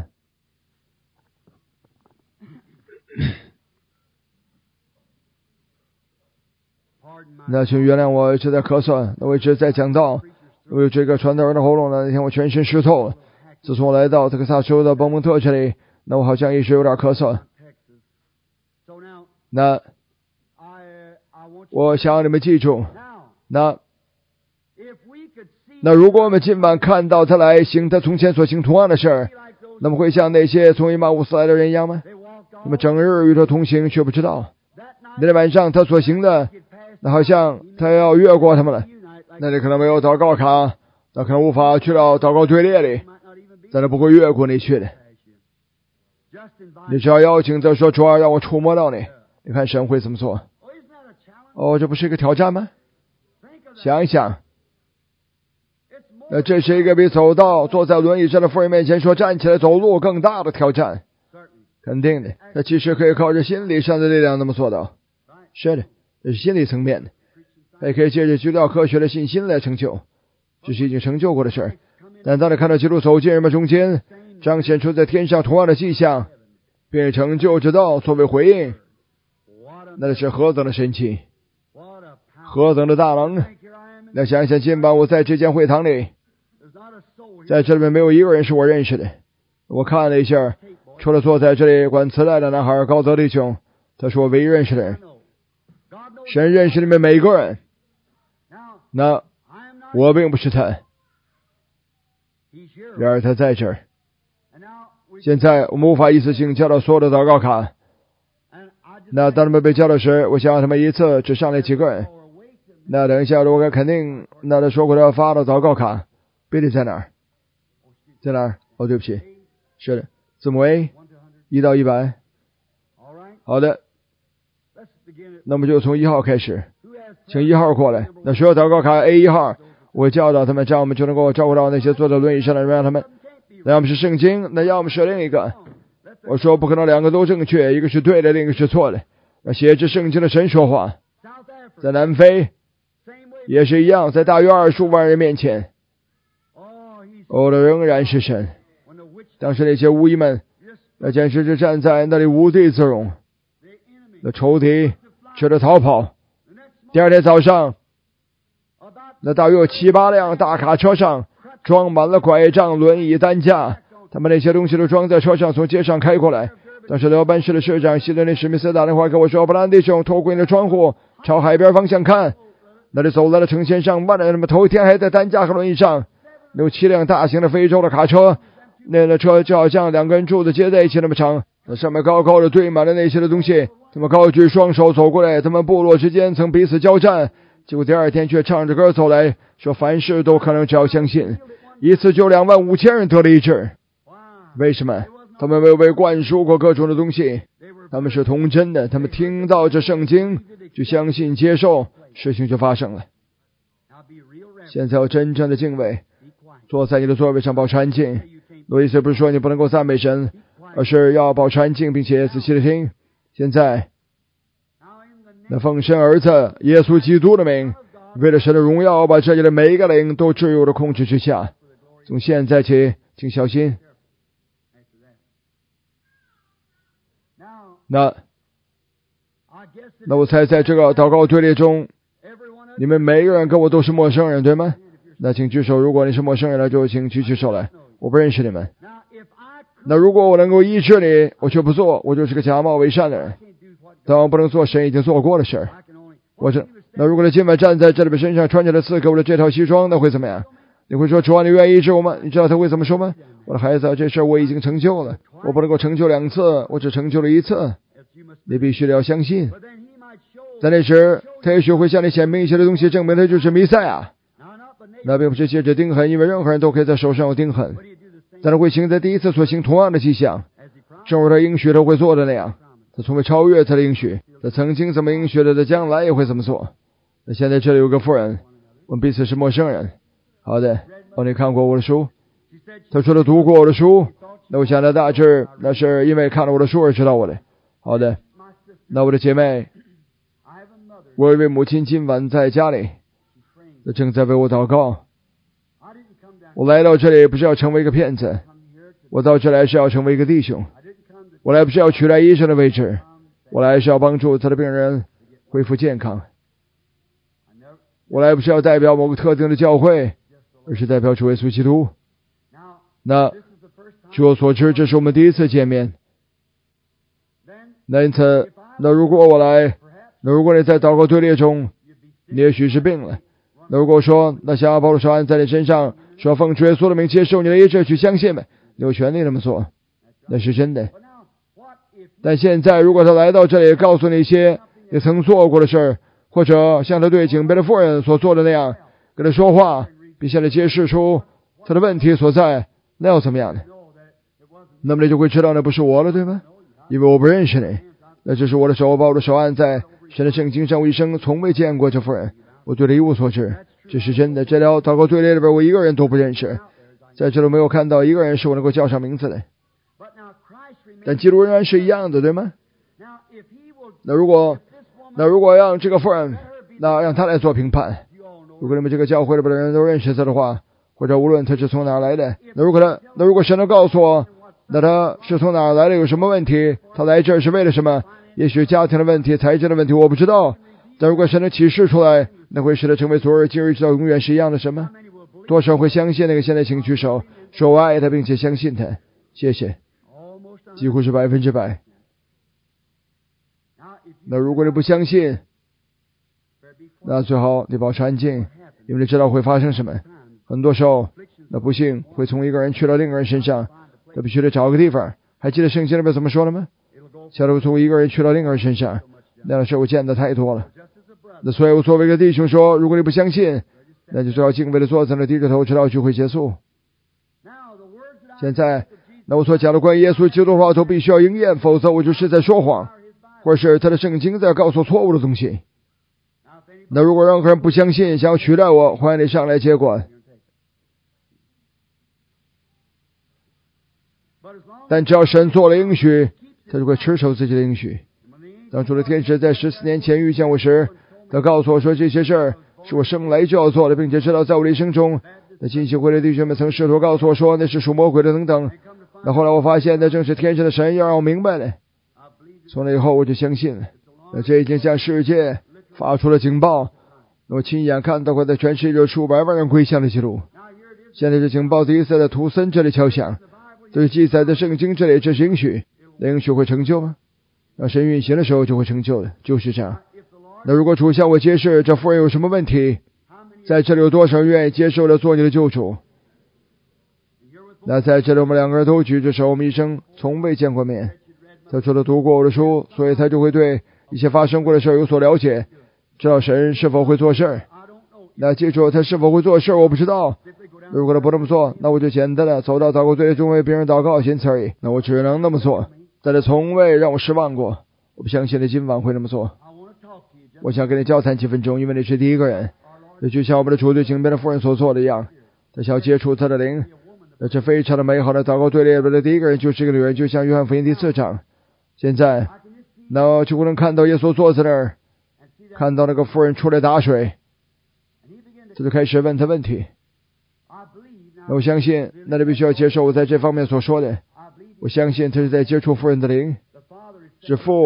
那请原谅我一直在咳嗽，那我一直在讲道，我有这个传道人的喉咙呢，那天我全身湿透了。自从我来到德克萨州的邦蒙特这里，那我好像一直有点咳嗽。那我想让你们记住，那那如果我们今晚看到他来行他从前所行同样的事儿，那么会像那些从以马忤斯来的人一样吗？那么整日与他同行，却不知道那天晚上他所行的，那好像他要越过他们了。那里可能没有祷告卡，那可能无法去到祷告队列里，但他不会越过你去的。你只要邀请他说，主啊，让我触摸到你，你看神会怎么做？哦，这不是一个挑战吗？想一想，那这是一个比走到坐在轮椅上的妇人面前说站起来走路更大的挑战，肯定的。那其实可以靠着心理上的力量那么做到。是的，这是心理层面的，也可以借着居料科学的信心来成就，这是已经成就过的事儿。但当你看到基督走进人们中间，彰显出在天上同样的迹象，并成就之道作为回应，那是何等的神奇，何等的大能！那想想今晚我在这间会堂里，在这里面没有一个人是我认识的。我看了一下，除了坐在这里管磁带的男孩高泽弟兄，他是我唯一认识的人。神认识你们每个人，那我并不是他，然而他在这儿。现在我们无法一次性教导所有的祷告卡，那当他们被教导时，我想让他们一次只上来几个人。那等一下，我肯定那他说过他要发的祷告卡，比利在哪儿？在哪儿？哦，对不起，是的，字母 A， 一到一百。好的，那么就从一号开始，请一号过来。那需要祷告卡 A 一号，我会教导他们，这样我们就能够照顾到那些坐在轮椅上的人，让他们，那要么是圣经，那要么是另一个。我说不可能两个都正确，一个是对的，另一个是错的。那写着圣经的神说话。在南非也是一样，在大约二十万人面前，哦，的仍然是神。当时那些巫医们，那简直是站在那里无地自容，那仇敌吃着逃跑。第二天早上，那大约有七八辆大卡车上装满了拐杖、轮椅、担架，他们那些东西都装在车上，从街上开过来。当时辽班市的市长希伦尼史密斯打电话给我说，布兰弟兄，透过你的窗户朝海边方向看，那里走来了成千上万的人，他们头一天还在担架和轮椅上，有七辆大型的非洲的卡车，那个车就好像两个人柱子接在一起那么长，那上面高高的堆满了那些的东西，他们高举双手走过来，他们部落之间曾彼此交战，结果第二天却唱着歌走来，说凡事都可能，只要相信。一次就两万五千人得了医治。为什么？他们没有被灌输过各种的东西，他们是童真的，他们听到这圣经就相信接受，事情就发生了。现在要真正的敬畏，坐在你的座位上保持安静。我意思不是说你不能够赞美神，而是要保持安静并且仔细的听。现在那奉神儿子耶稣基督的名，为了神的荣耀，把这里的每一个灵都置入我的控制之下。从现在起请小心。那那我猜在这个祷告队列中，你们每一个人跟我都是陌生人，对吗？那请举手，如果你是陌生人了，就请举起手来，我不认识你们。那如果我能够医治你，我却不做，我就是个假冒伪善的人。但我不能做神已经做过的事儿。我是那如果你今晚站在这里边身上穿着的刺给我的这套西装，那会怎么样？你会说主啊，你愿意医治我吗？你知道他会怎么说吗？我的孩子，这事我已经成就了，我不能够成就两次，我只成就了一次。你必须得要相信。在那时，他也许会向你显明一些的东西，证明他就是弥赛亚。那并不是借着钉痕，因为任何人都可以在手上有钉痕。但他会行在第一次所行同样的迹象，正如他应许他会做的那样。他从未超越他的应许，他曾经这么应许的，他将来也会这么做。那现在这里有个妇人，我们彼此是陌生人。好的，哦，你看过我的书？他说他读过我的书。那我想他大致那是因为看了我的书而知道我的。好的，那我的姐妹，我有一位母亲今晚在家里，她正在为我祷告。我来到这里不是要成为一个骗子，我到这来是要成为一个弟兄。我来不是要取代医生的位置，我来是要帮助他的病人恢复健康。我来不是要代表某个特定的教会，而是代表主耶稣基督。那据我所知，这是我们第一次见面。那因此，那如果我来，那如果你在祷告队列中，你也许是病了。那如果说，那像保罗说按在你身上，说奉主耶稣的名接受你的医治，去相信呗，你有权利这么做，那是真的。但现在，如果他来到这里，告诉你一些你曾做过的事儿，或者像他对井边的妇人所做的那样，跟他说话，并向他揭示出他的问题所在，那要怎么样呢？那么你就会知道那不是我了，对吗？因为我不认识你。那这是我的手，把我的手按在神的圣经上，我一生从未见过这妇人，我对他一无所知。这是真的。这条祷告队列里边，我一个人都不认识，在这里没有看到一个人是我能够叫上名字的。但记录仍然是一样的，对吗？那如果那如果让这个妇人，那让他来做评判。如果你们这个教会里边的人都认识他的话，或者无论他是从哪儿来的，那如果他那如果神能告诉我，那他是从哪儿来的，有什么问题，他来这儿是为了什么？也许家庭的问题、财政的问题，我不知道。但如果神能启示出来，那会使他成为昨日、今日直到永远是一样的什么？多少会相信那个？现在请举手，说我爱他，并且相信他。谢谢。几乎是百分之百。那如果你不相信，那最好你保持安静，因为你知道会发生什么。很多时候，那不幸会从一个人去到另一个人身上，那必须得找个地方。还记得圣经里面怎么说的吗？下头从一个人去到另一个人身上，那样的事我见的太多了。那所以我作为一个弟兄说，如果你不相信，那就最好敬畏的坐在那低着头，直到聚会结束。现在，那我所讲的关于耶稣基督的话都必须要应验，否则我就是在说谎，或者是他的圣经在告诉错误的东西。那如果任何人不相信，想要取代我，欢迎你上来接管。但只要神做了应许，他就会持守自己的应许。当主的天使在十四年前遇见我时，他告诉我说，这些事儿是我生来就要做的，并且知道在我的一生中，那浸信会的弟兄们曾试图告诉我说那是属魔鬼的等等。那后来我发现，那正是天上的神要让我明白了。从那以后我就相信了，那这已经向世界发出了警报。我亲眼看到过在全世界有数百万人归向的记录。现在这警报第一次在图森这里敲响，这是记载在圣经这里，这是应许。那应许会成就吗？那神运行的时候就会成就的，就是这样。那如果主向我揭示这妇人有什么问题，在这里有多少人愿意接受了做你的救主？那在这里我们两个人都举着手，我们一生从未见过面。他除了读过我的书，所以他就会对一些发生过的事有所了解，知道神是否会做事。那记住，他是否会做事我不知道。如果他不这么做，那我就简单的走到祷告队中为别人祷告，仅此而已。那我只能那么做，但他从未让我失望过。我不相信他今晚会那么做。我想跟你交谈几分钟，因为你是第一个人。这就像我们的主对井边的妇人所做的一样，他想接触他的灵。那这非常的美好的祷告队列的第一个人就是一个女人，就像约翰福音第四章。现在，那我就能看到耶稣坐在那儿，看到那个妇人出来打水，这就开始问他问题。那我相信，那你必须要接受我在这方面所说的。我相信他是在接触妇人的灵，是父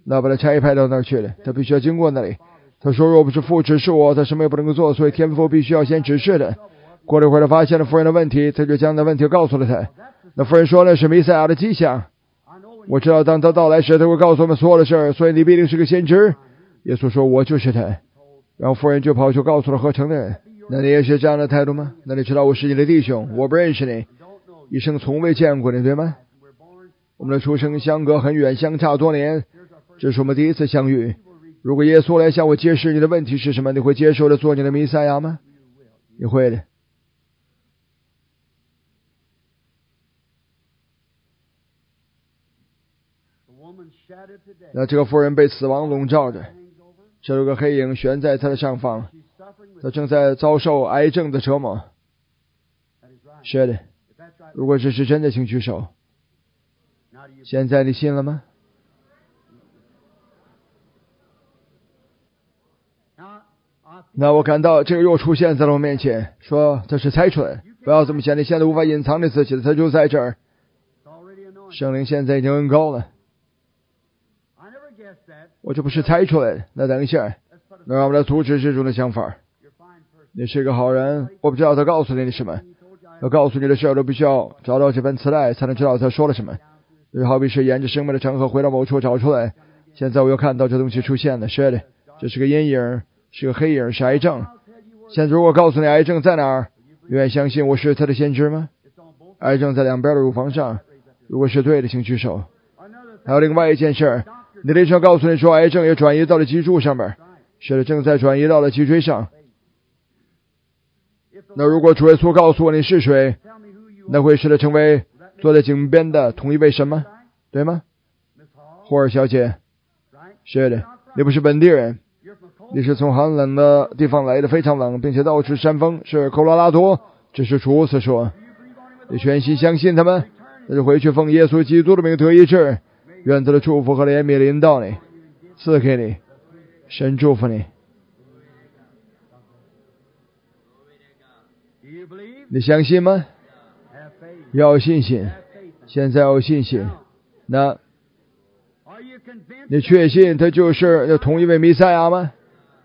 那把他差派到那儿去了，他必须要经过那里。他说若不是父指示我，他什么也不能够做，所以天父必须要先指示的。过了一会儿，他发现了夫人的问题，他就将那问题告诉了他。那夫人说那是弥赛亚的迹象，我知道当他到来时，他会告诉我们所有的事儿，所以你必定是个先知。耶稣说我就是他。然后夫人就跑去告诉了合成的人。那你也是这样的态度吗？那你知道我是你的弟兄，我不认识你，一生从未见过你，对吗？我们的出生相隔很远，相差多年，这是我们第一次相遇。如果耶稣来向我揭示你的问题是什么，你会接受的做你的弥赛亚吗？你会的。那这个妇人被死亡笼罩着，这有个黑影悬在她的上方，她正在遭受癌症的折磨。是的，如果这是真的，请举手。现在你信了吗？那我感到这个又出现在了我面前，说这是猜出来，不要这么想，你现在无法隐藏你自己的，它就在这儿。圣灵现在已经恩高了，我这不是猜出来的。那等一下，那让我们来阻止这种的想法。你是个好人，我不知道他告诉你什么，他告诉你的事儿都必须要找到这份磁带才能知道他说了什么。就好比是沿着生命的长河回到某处找出来。现在我又看到这东西出现了，是的，这是个阴影，是个黑影，是癌症。现在如果告诉你癌症在哪儿，你愿意相信我是他的先知吗？癌症在两边的乳房上，如果是对的，请举手。还有另外一件事，你的医生告诉你说癌症也转移到了脊柱上面，是的，正在转移到了脊椎上。那如果主耶稣告诉我你是谁，那会使他成为坐在井边的同一位神吗？对吗？霍尔小姐，是的，你不是本地人，你是从寒冷的地方来的，非常冷，并且到处山峰，是科罗拉多。这是主所说，你全心相信他们，那就回去奉耶稣基督的名得医治，愿他的祝福和怜悯临到你，赐给你，神祝福你。你相信吗？要有信心，现在要有信心。那你确信他就是同一位弥赛亚吗？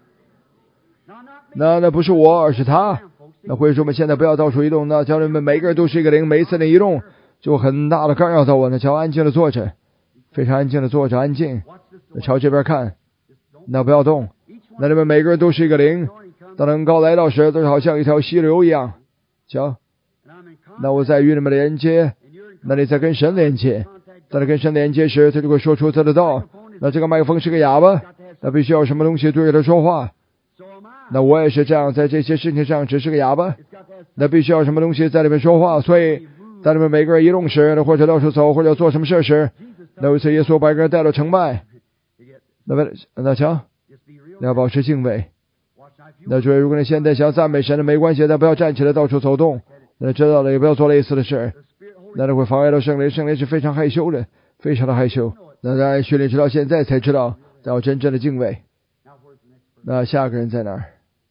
那那不是我，而是他。那会说我们现在不要到处移动，那叫你们每个人都是一个灵，每一次的移动就很大的干扰到我。那叫安静的坐着，非常安静的坐着，安静。那朝这边看，那不要动。那你们每个人都是一个灵，当能高来到时，都好像一条溪流一样。瞧，那我在与你们连接，那你在跟神连接。当你跟神连接时，他就会说出他的道。那这个麦克风是个哑巴，那必须要有什么东西对着他说话。那我也是这样，在这些事情上只是个哑巴，那必须要有什么东西在里面说话。所以当你们每个人移动时，或者到处走，或者做什么事时，那有一次耶稣把一个人带到城外，那么那瞧，你要保持敬畏。那所以如果你现在想赞美神的，没关系，但不要站起来到处走动。那知道了，也不要做类似的事，那就会妨碍到圣灵。圣灵是非常害羞的，非常的害羞。那当然训练直到现在才知道要真正的敬畏。那下个人在哪儿？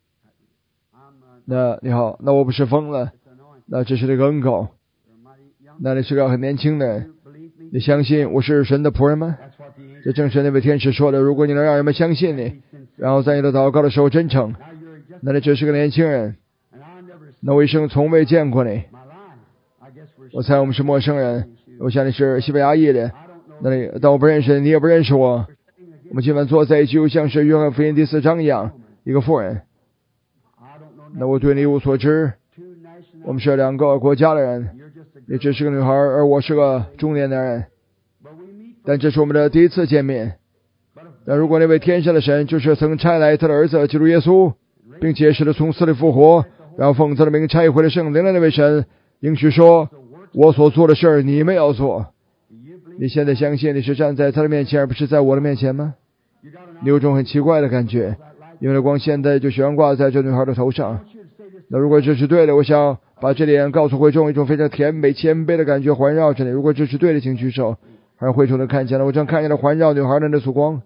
那你好，那我不是疯了，那这是那个恩狗。那你是个很年轻的人，你相信我是神的仆人吗？这正是那位天使说的，如果你能让人们相信你，然后在你的祷告的时候真诚，那你只是个年轻人，那我一生从未见过你，我猜我们是陌生人，我想你是西班牙裔的，那你但我不认识你，你也不认识我。我们今晚坐在一起，就像是约翰福音第四章一样，一个妇人。那我对你一无所知，我们是两个国家的人，你只是个女孩，而我是个中年男人。但这是我们的第一次见面。但如果那位天上的神就是曾差来他的儿子基督耶稣，并且使他从死里复活，然后奉他的名差回了圣灵的那位神，应许说我所做的事儿你们要做。你现在相信你是站在他的面前，而不是在我的面前吗？你有种很奇怪的感觉，因为光现在就悬挂在这女孩的头上。那如果这是对的，我想把这点告诉会众，一种非常甜美谦卑的感觉环绕着你。如果这是对的，请举手。而会众能看见了，我正看见了环绕女孩的那束光。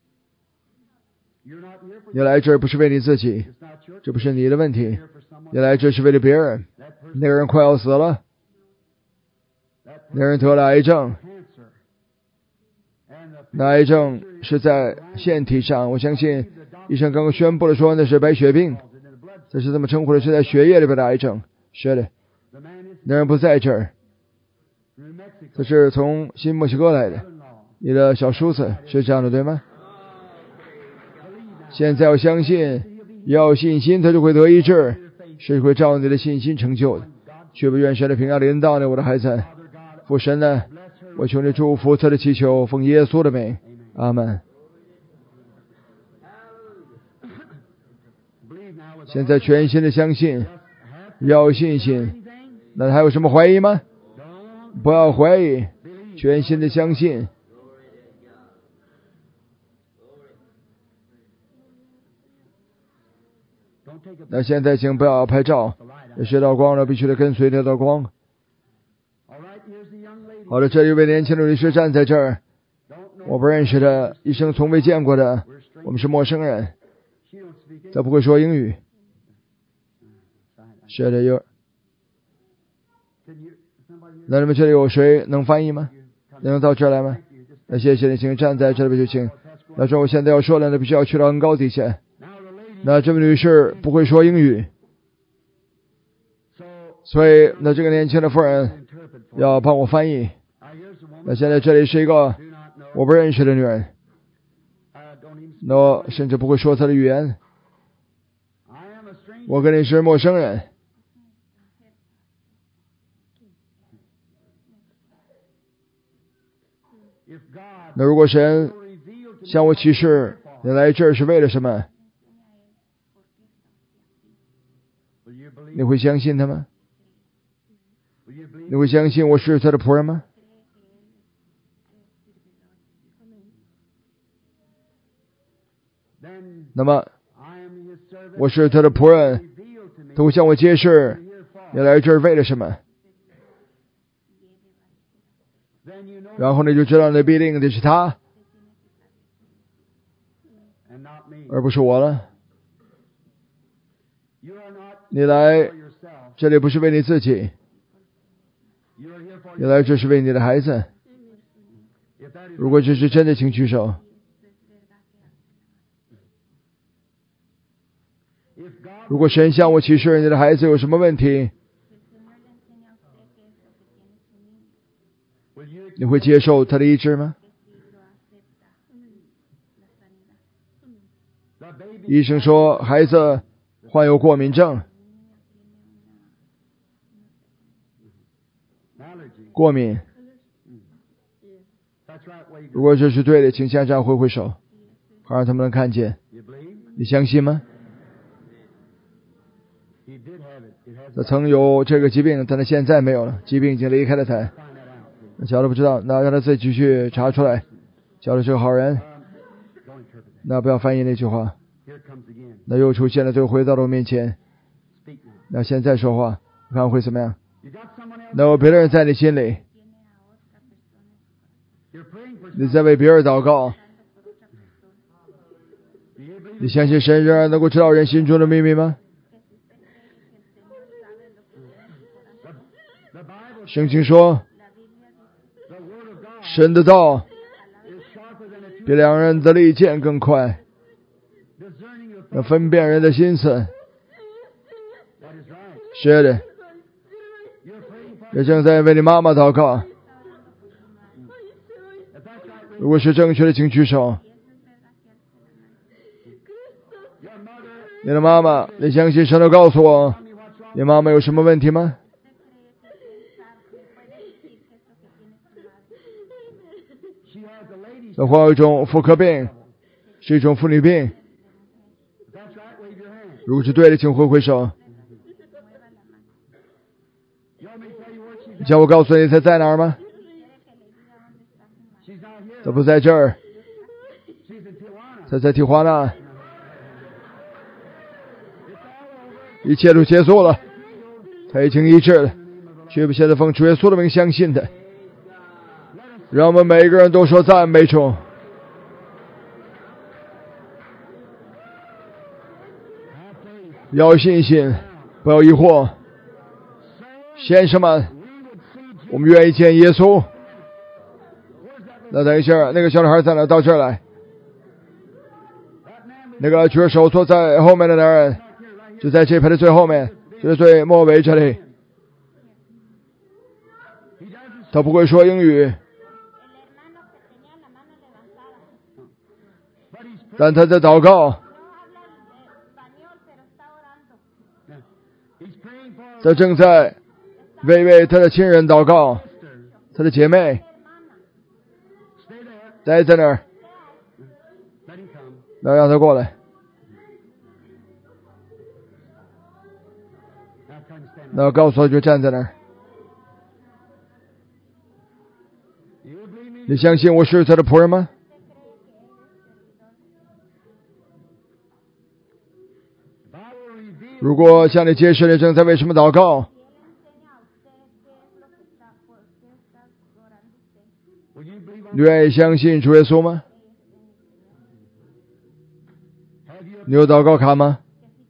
你来这儿不是为你自己，这不是你的问题，你来这是为了别人。那个人快要死了，那个人得了癌症， 那癌症是在腺体上，我相信医生刚刚宣布了说那是白血病，这是这么称呼的，是在血液里边的癌症。是的，那人不在这儿，这是从新墨西哥来的，你的小叔子是这样的，对吗？现在我相信，要有信心，他就会得医治，是会照你的信心成就的。却不愿神的平安临到你，我的孩子。父神呢，我求你祝福他的祈求，奉耶稣的名，阿门。现在全心的相信，要有信心。那还有什么怀疑吗？不要怀疑，全心的相信。那现在请不要拍照，这道光了必须得跟随这道光。好了，这里有位年轻的女士站在这儿，我不认识的，一生从未见过的，我们是陌生人，她不会说英语。是的，有。那你们这里有谁能翻译吗？能到这儿来吗？那谢谢你，请站在这里就行。那说我现在要说的，那必须要去到很高底下。那这位女士不会说英语，所以那这个年轻的妇人要帮我翻译。那现在这里是一个我不认识的女人，那我甚至不会说她的语言，我跟你是陌生人。那如果神向我启示你来这儿是为了什么，你会相信他吗？你会相信我是他的仆人吗？那么我是他的仆人，他会向我揭示你来这儿为了什么，然后你就知道那必定的是他，而不是我了。你来这里不是为你自己，你来这是为你的孩子。如果这是真的，请举手。如果神向我启示你的孩子有什么问题，你会接受他的医治吗？医生说孩子患有过敏症，过敏。如果这是对的，请向上挥挥手，好让他们能看见。你相信吗？他曾有这个疾病，但他现在没有了，疾病已经离开了他。小的不知道，那让他自己去查出来。小的是个好人，那不要翻译那句话。那又出现了，就回到了我面前。那现在说话，看会怎么样？那有别的人在你心里，你在为别人祷告，你相信神仍然能够知道人心中的秘密吗？圣经说，神的道比两人的利剑更快，能分辨人的心思。是的，也正在为你妈妈祷告。如果是正确的，请举手。你的妈妈，你相信神能告诉我，你妈妈有什么问题吗？她患有一种妇科病，是一种妇女病。如果是对的，请挥挥手。叫我告诉你她在哪儿吗？她不在这儿，她在提华纳。一切都结束了，她已经医治了，绝不现在奉主耶稣的名相信的。让我们每个人都说赞美主。要有信心，不要疑惑。先生们，我们愿意见耶稣。 那等一下，那个小女孩在哪？到这儿来。那个举手坐在后面的男人，就在这排的最后面，就是最末尾这里。他不会说英语，但他在祷告。他正在为为他的亲人祷告，他的姐妹待在那儿，那让他过来。那告诉他就站在那儿。你相信我是他的仆人吗？如果向你揭示你正在为什么祷告，你愿意相信主耶稣吗？你有祷告卡吗？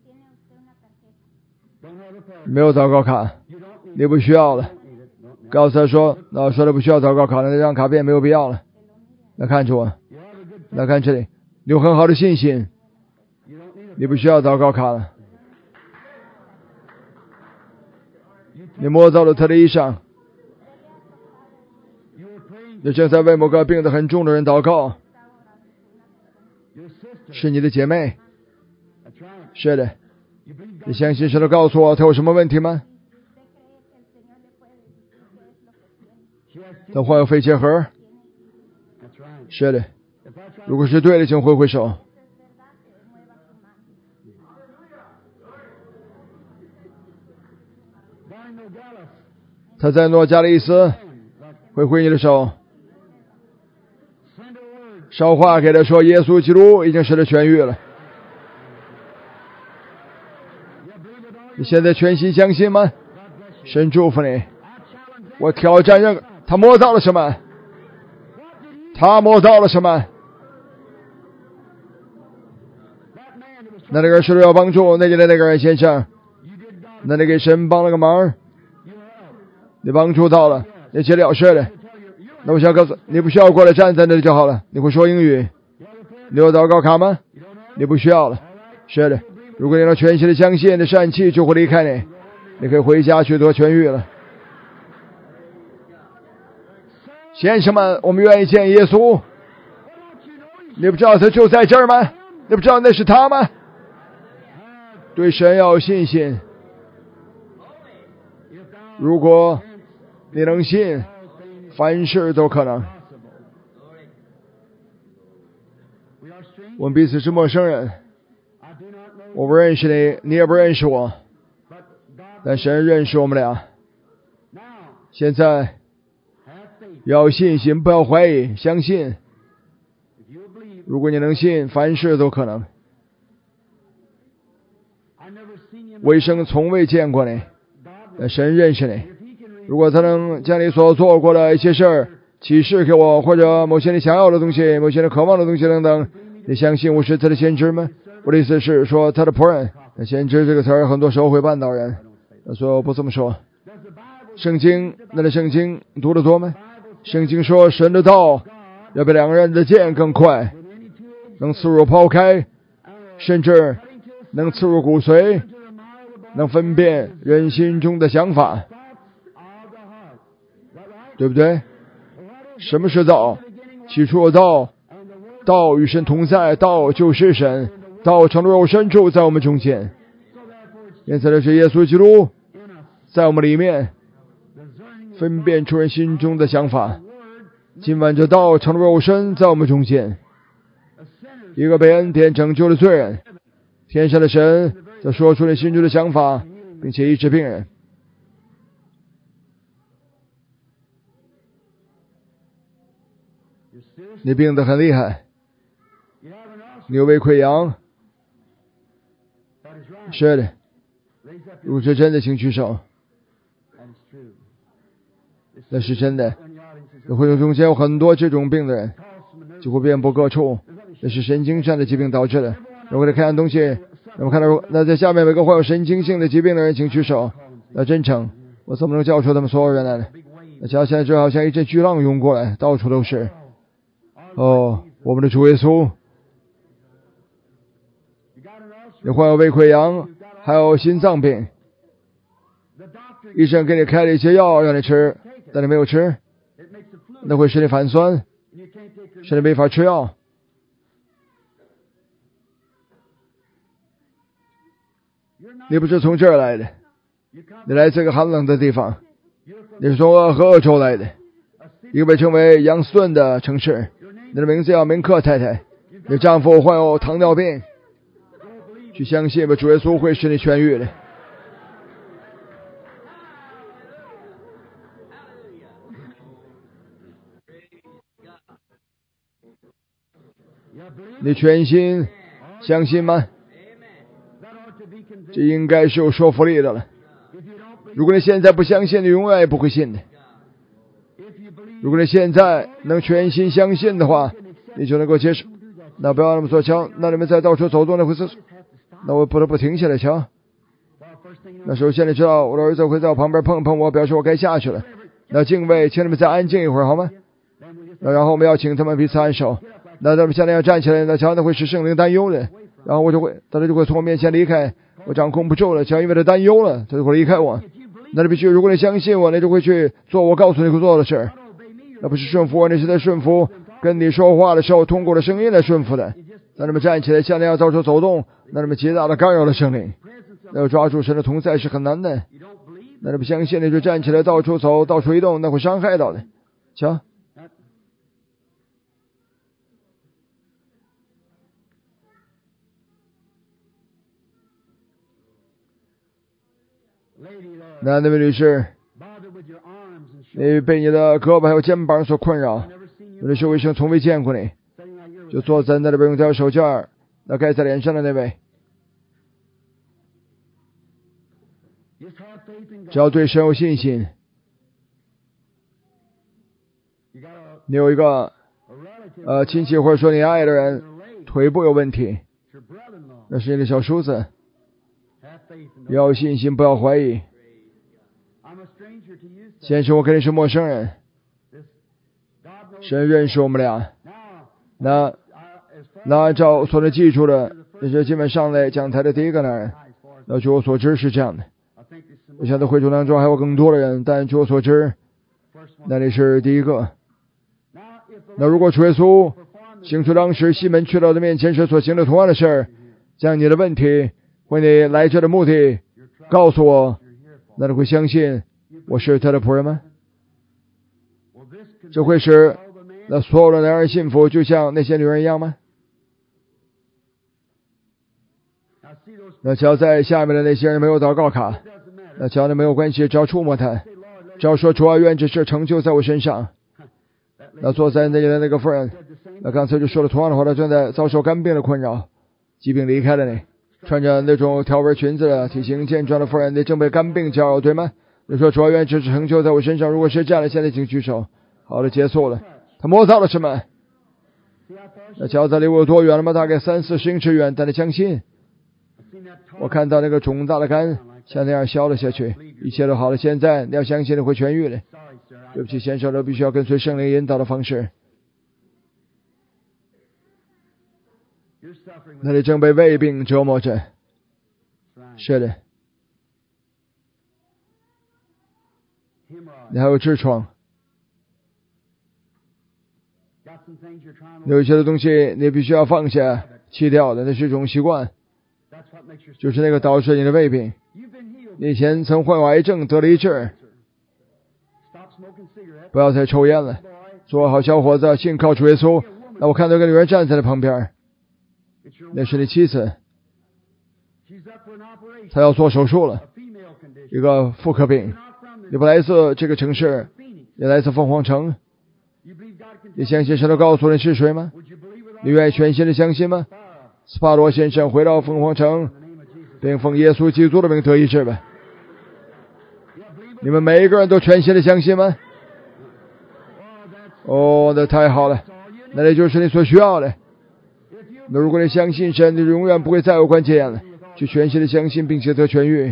没有祷告卡，你不需要了。告诉他说，那说的不需要祷告卡了，那张卡片没有必要了。那看着我，那看这里，你有很好的信心，你不需要祷告卡了。你摸到了他的衣裳，你正在为某个病得很重的人祷告，是你的姐妹。是的，你相信神的告诉我他有什么问题吗？他患有肺结核。是的，如果是对的，请挥挥手。他在诺加利斯，挥挥你的手，捎话给他说，耶稣基督已经使他痊愈了。你现在全心相信吗？神祝福你。我挑战任他摸到了什么？他摸到了什么？那那个人是要帮助那里的那个人先生，那你给神帮了个忙，你帮助到了，你解了事了。那我想告诉你，不需要过来站在那里就好了。你会说英语？你有祷告卡吗？你不需要了。是的，如果你能全心的相信，你的疝气就会离开你，你可以回家去得痊愈了。先生们，我们愿意见耶稣。你不知道他就在这儿吗？你不知道那是他吗？对神要有信心。如果你能信，凡事都可能。我们彼此是陌生人，我不认识你，你也不认识我，但神认识我们俩。现在要有信心，不要怀疑，相信。如果你能信，凡事都可能。我一生从未见过你，但神认识你。如果他能将你所做过的一些事儿启示给我，或者某些你想要的东西，某些你渴望的东西等等，你相信我是他的先知吗？我的意思是说他的仆人。先知这个词儿很多时候会绊倒人，所以我不这么说。圣经，那的圣经读得多吗？圣经说神的道要比两个人的剑更快，能刺入抛开，甚至能刺入骨髓，能分辨人心中的想法，对不对？什么是道？起初有道，道与神同在，道就是神，道成了肉身住在我们中间。因此这是耶稣基督在我们里面分辨出人心中的想法。今晚这道成了肉身在我们中间，一个被恩典拯救的罪人，天上的神在说出你心中的想法，并且医治病人。你病得很厉害，你有胃溃疡。是的，如果是真的，请举手。那是真的。会有中间有很多这种病的人，就会遍布各处，那是神经上的疾病导致的。如果你看看东西，那么看到那在下面每个患有神经性的疾病的人，请举手。那真诚，我怎么能叫出他们所有人来呢？那瞧现在就好像一阵巨浪涌过来，到处都是。 哦，我们的主耶稣，你患有胃溃疡，还有心脏病，医生给你开了一些药让你吃，但你没有吃，那会使你反酸，使你没法吃药。你不是从这儿来的，你来这个寒冷的地方，你是从俄亥俄州来的，一个被称为杨斯顿的城市。你的名字叫明克太太，你丈夫患有糖尿病，去相信吧，主耶稣会使你痊愈的。你全心相信吗？这应该是有说服力的了。如果你现在不相信，你永远也不会信的。如果你现在能全心相信的话，你就能够接受。那不要那么做瞧，那你们在到处走动那会是，那我不得不停下来瞧。那首先你知道，我的儿子会在我旁边碰碰我，表示我该下去了。那敬畏，请你们再安静一会儿好吗？那然后我们要请他们彼此按手。那他们现在要站起来，那瞧那会使圣灵担忧的。然后我就会，他就会从我面前离开，我掌控不住了，瞧因为他担忧了，他就会离开我。那你必须，如果你相信我，你就会去做我告诉你会做的事。那不是顺服我，你是在顺服跟你说话的时候通过的声音来顺服的。那你们站起来，现在要到处走动，那你们极大的干扰了圣灵。那要抓住神的同在是很难的。那你们相信，你就站起来到处走，到处移动，那会伤害到的。瞧。那那位女士，你被你的胳膊还有肩膀所困扰，我的修医生从未见过你，就坐在那里边用条手绢那盖在脸上的那位。只要对神有信心，你有一个呃亲戚或者说你爱的人腿部有问题，那是你的小叔子，要有信心，不要怀疑。先生，我肯定是陌生人，神认识我们俩。那那按照所能记住的，那是基本上来讲台的第一个男人。那据我所知是这样的。我想在会众当中还有更多的人，但据我所知，那里是第一个。那如果主耶稣行出当时西门去到的面前时所行的同样的事，将你的问题为你来这的目的告诉我，那你会相信我是他的仆人吗？这会使那所有的男人幸福，就像那些女人一样吗？那只要在下面的那些人没有祷告卡，那只要那没有关系，只要触摸他，只要说主啊，愿这事成就在我身上。那坐在那里的那个妇人，那刚才就说了同样的话，他正在遭受肝病的困扰，疾病离开了你，穿着那种条纹裙子的体型健壮的妇人，你正被肝病搅扰，对吗？你说主啊，愿这事成就在我身上。如果是这样的，现在请举手。好的，结束了。他摸到了什么？那脚在离我有多远了吗？大概三四十英尺远，但你相信？我看到那个肿大的肝像那样消了下去，一切都好了。现在你要相信你会痊愈的。对不起，先生，都必须要跟随圣灵引导的方式。那里正被胃病折磨着。是的。你还有痔疮。有一些的东西你必须要放下弃掉的，那是一种习惯，就是那个导致你的胃病。你以前曾患有癌症，得了一治，不要再抽烟了，做好小伙子，信靠主耶稣。那我看到一个女人站在了旁边，那是你妻子，她要做手术了，一个妇科病。你不来自这个城市，你来自凤凰城。你相信神都告诉你是谁吗？你愿意全心的相信吗？斯帕罗先生回到凤凰城，并奉耶稣基督的名得医治吧。你们每一个人都全心的相信吗？哦，那太好了，那也就是你所需要的。那如果你相信神，你永远不会再有关节炎了，去全心的相信并且得痊愈。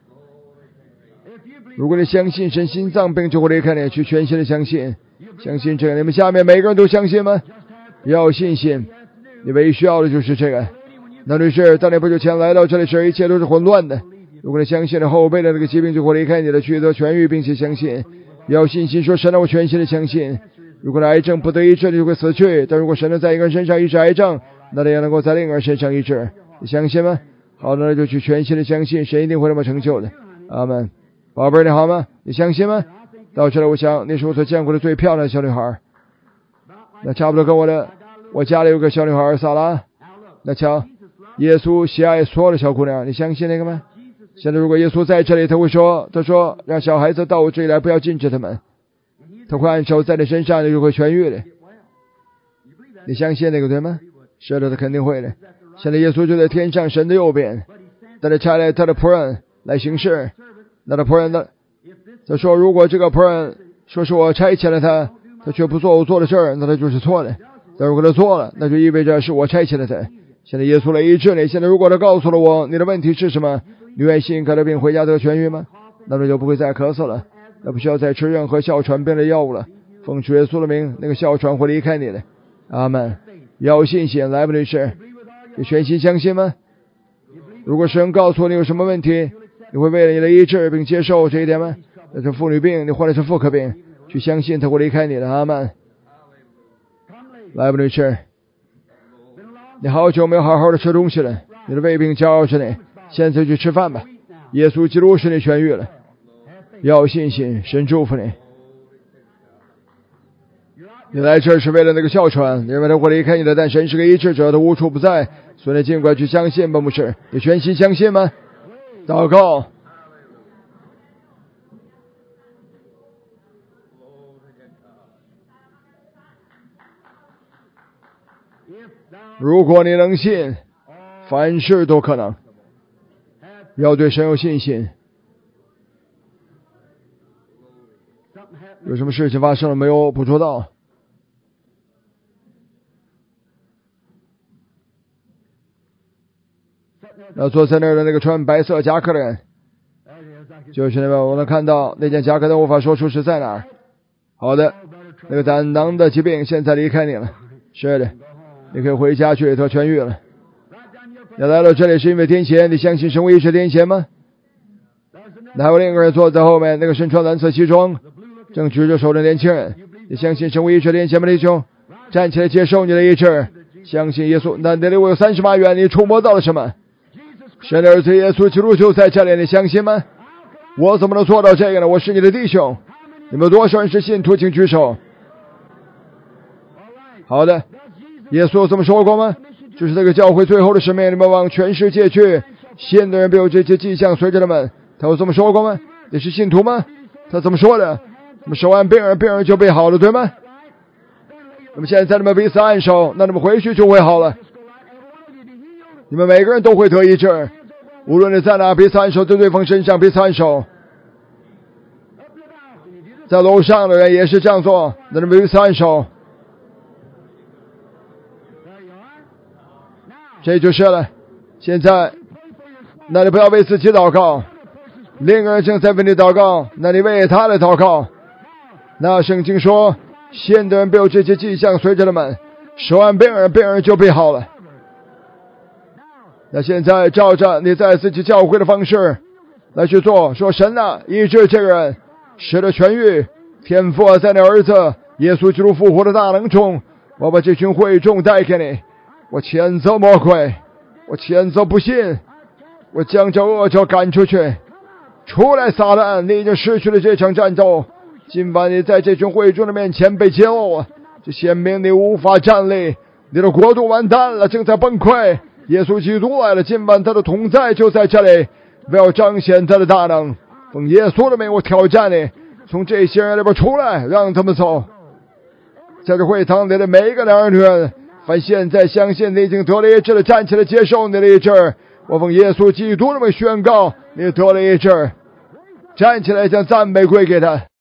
如果你相信神，心脏病就会离开你，去全心的相信，相信这个。你们下面每个人都相信吗？ 要有信心，你唯一需要的就是这个。那律师，当你不久前来到这里时，一切都是混乱的。如果你相信了后背的那个疾病就会离开你的，取得痊愈，并且相信，要有信心说神让我全心的相信。如果癌症不得医治，你就会死去；但如果神能在一个人身上医治癌症，那他也能够在另一个人身上医治。你相信吗？好的，那就去全心的相信，神一定会那么成就的。阿门。宝贝儿，你好吗？你相信吗？到这里，我想你是我所见过的最漂亮的小女孩。那差不多跟我的，我家里有个小女孩萨拉。那瞧，耶稣喜爱所有的小姑娘，你相信那个吗？现在如果耶稣在这里，他会说，他说让小孩子到我这里来，不要禁止他们，他会按手在你身上，你就会痊愈的。你相信那个对吗？是的，他肯定会的。现在耶稣就在天上神的右边，但他差来他的仆人来行事。那他仆人呢？他说，如果这个仆人说是我差遣了他，他却不做我做的事儿，那他就是错的。但如果他做了，那就意味着是我差遣了他。现在耶稣来医治你。现在如果他告诉了我你的问题是什么，你愿意信可得病回家得痊愈吗？那么就不会再咳嗽了，那不需要再吃任何哮喘病的药物了。奉主耶稣的名，那个哮喘会离开你的。阿门。要有信心，来吧，女士，你全心相信吗？如果神告诉你有什么问题，你会为了你的医治并接受这一点吗？那是妇女病，你患的是妇科病，去相信他会离开你的。阿门。来吧，女士，你好久没有好好的吃东西了，你的胃病搅扰着你，现在去吃饭吧。耶稣基督使你痊愈了，要有信心，神祝福你。你来这是为了那个哮喘，因为他会离开你的，但神是个医治者，他无处不在，所以你尽管去相信吧，牧师。你全心相信吗？祷告。如果你能信，凡事都可能。要对神有信心。有什么事情发生了没有？不知道。那坐在那儿的那个穿白色夹克的人，就是那个我能看到那件夹克，但无法说出是在哪儿。好的，那个胆囊的疾病现在离开你了。是的，你可以回家去得痊愈了。你来到这里是因为癫痫，你相信神会医治癫痫吗？那还有另一个人坐在后面，那个身穿蓝色西装正举着手的年轻人，你相信神会医治癫痫吗？弟兄，站起来接受你的医治，相信耶稣。那你离我有三十码远，你触摸到了什么？神的儿子耶稣基督就在这里，你相信吗？我怎么能做到这个呢？我是你的弟兄。你们有多少人是信徒，请举手。好的，耶稣这么说过吗？就是这个教会最后的使命，你们往全世界去，信的人必有这些迹象随着他们。他有这么说过吗？你是信徒吗？他怎么说的？那么手按病人，病人就被好了，对吗？那么现在你们彼此按手，那你们回去就会好了。你们每个人都会得医治，无论你在哪，彼此按手，在对方身上彼此按手。在楼上的人也是这样做，那你们彼此按手。这就是了。现在，那你不要为自己祷告，另一个人正在为你祷告，那你为他来祷告。那圣经说，信的人必有这些迹象随着他们，手按病人，病人就必好了。那现在照着你在自己教会的方式来去做，说神啊，医治这个人，使得痊愈。天父在你儿子耶稣基督复活的大能中，我把这群会众带给你。我谴责魔鬼，我谴责不信，我将这恶者赶出去。出来撒旦，你已经失去了这场战斗。今晚你在这群会众的面前被揭露了，这显明你无法站立，你的国度完蛋了，正在崩溃。耶稣基督来了，今晚他的同在就在这里，为要彰显他的大能。奉耶稣的名，我挑战你，从这些人里边出来，让他们走。在这会堂里的每一个男人女人，凡现在相信你已经得了医治了，站起来接受你的医治。我奉耶稣基督的名宣告，你得了医治。站起来，将赞美归给他。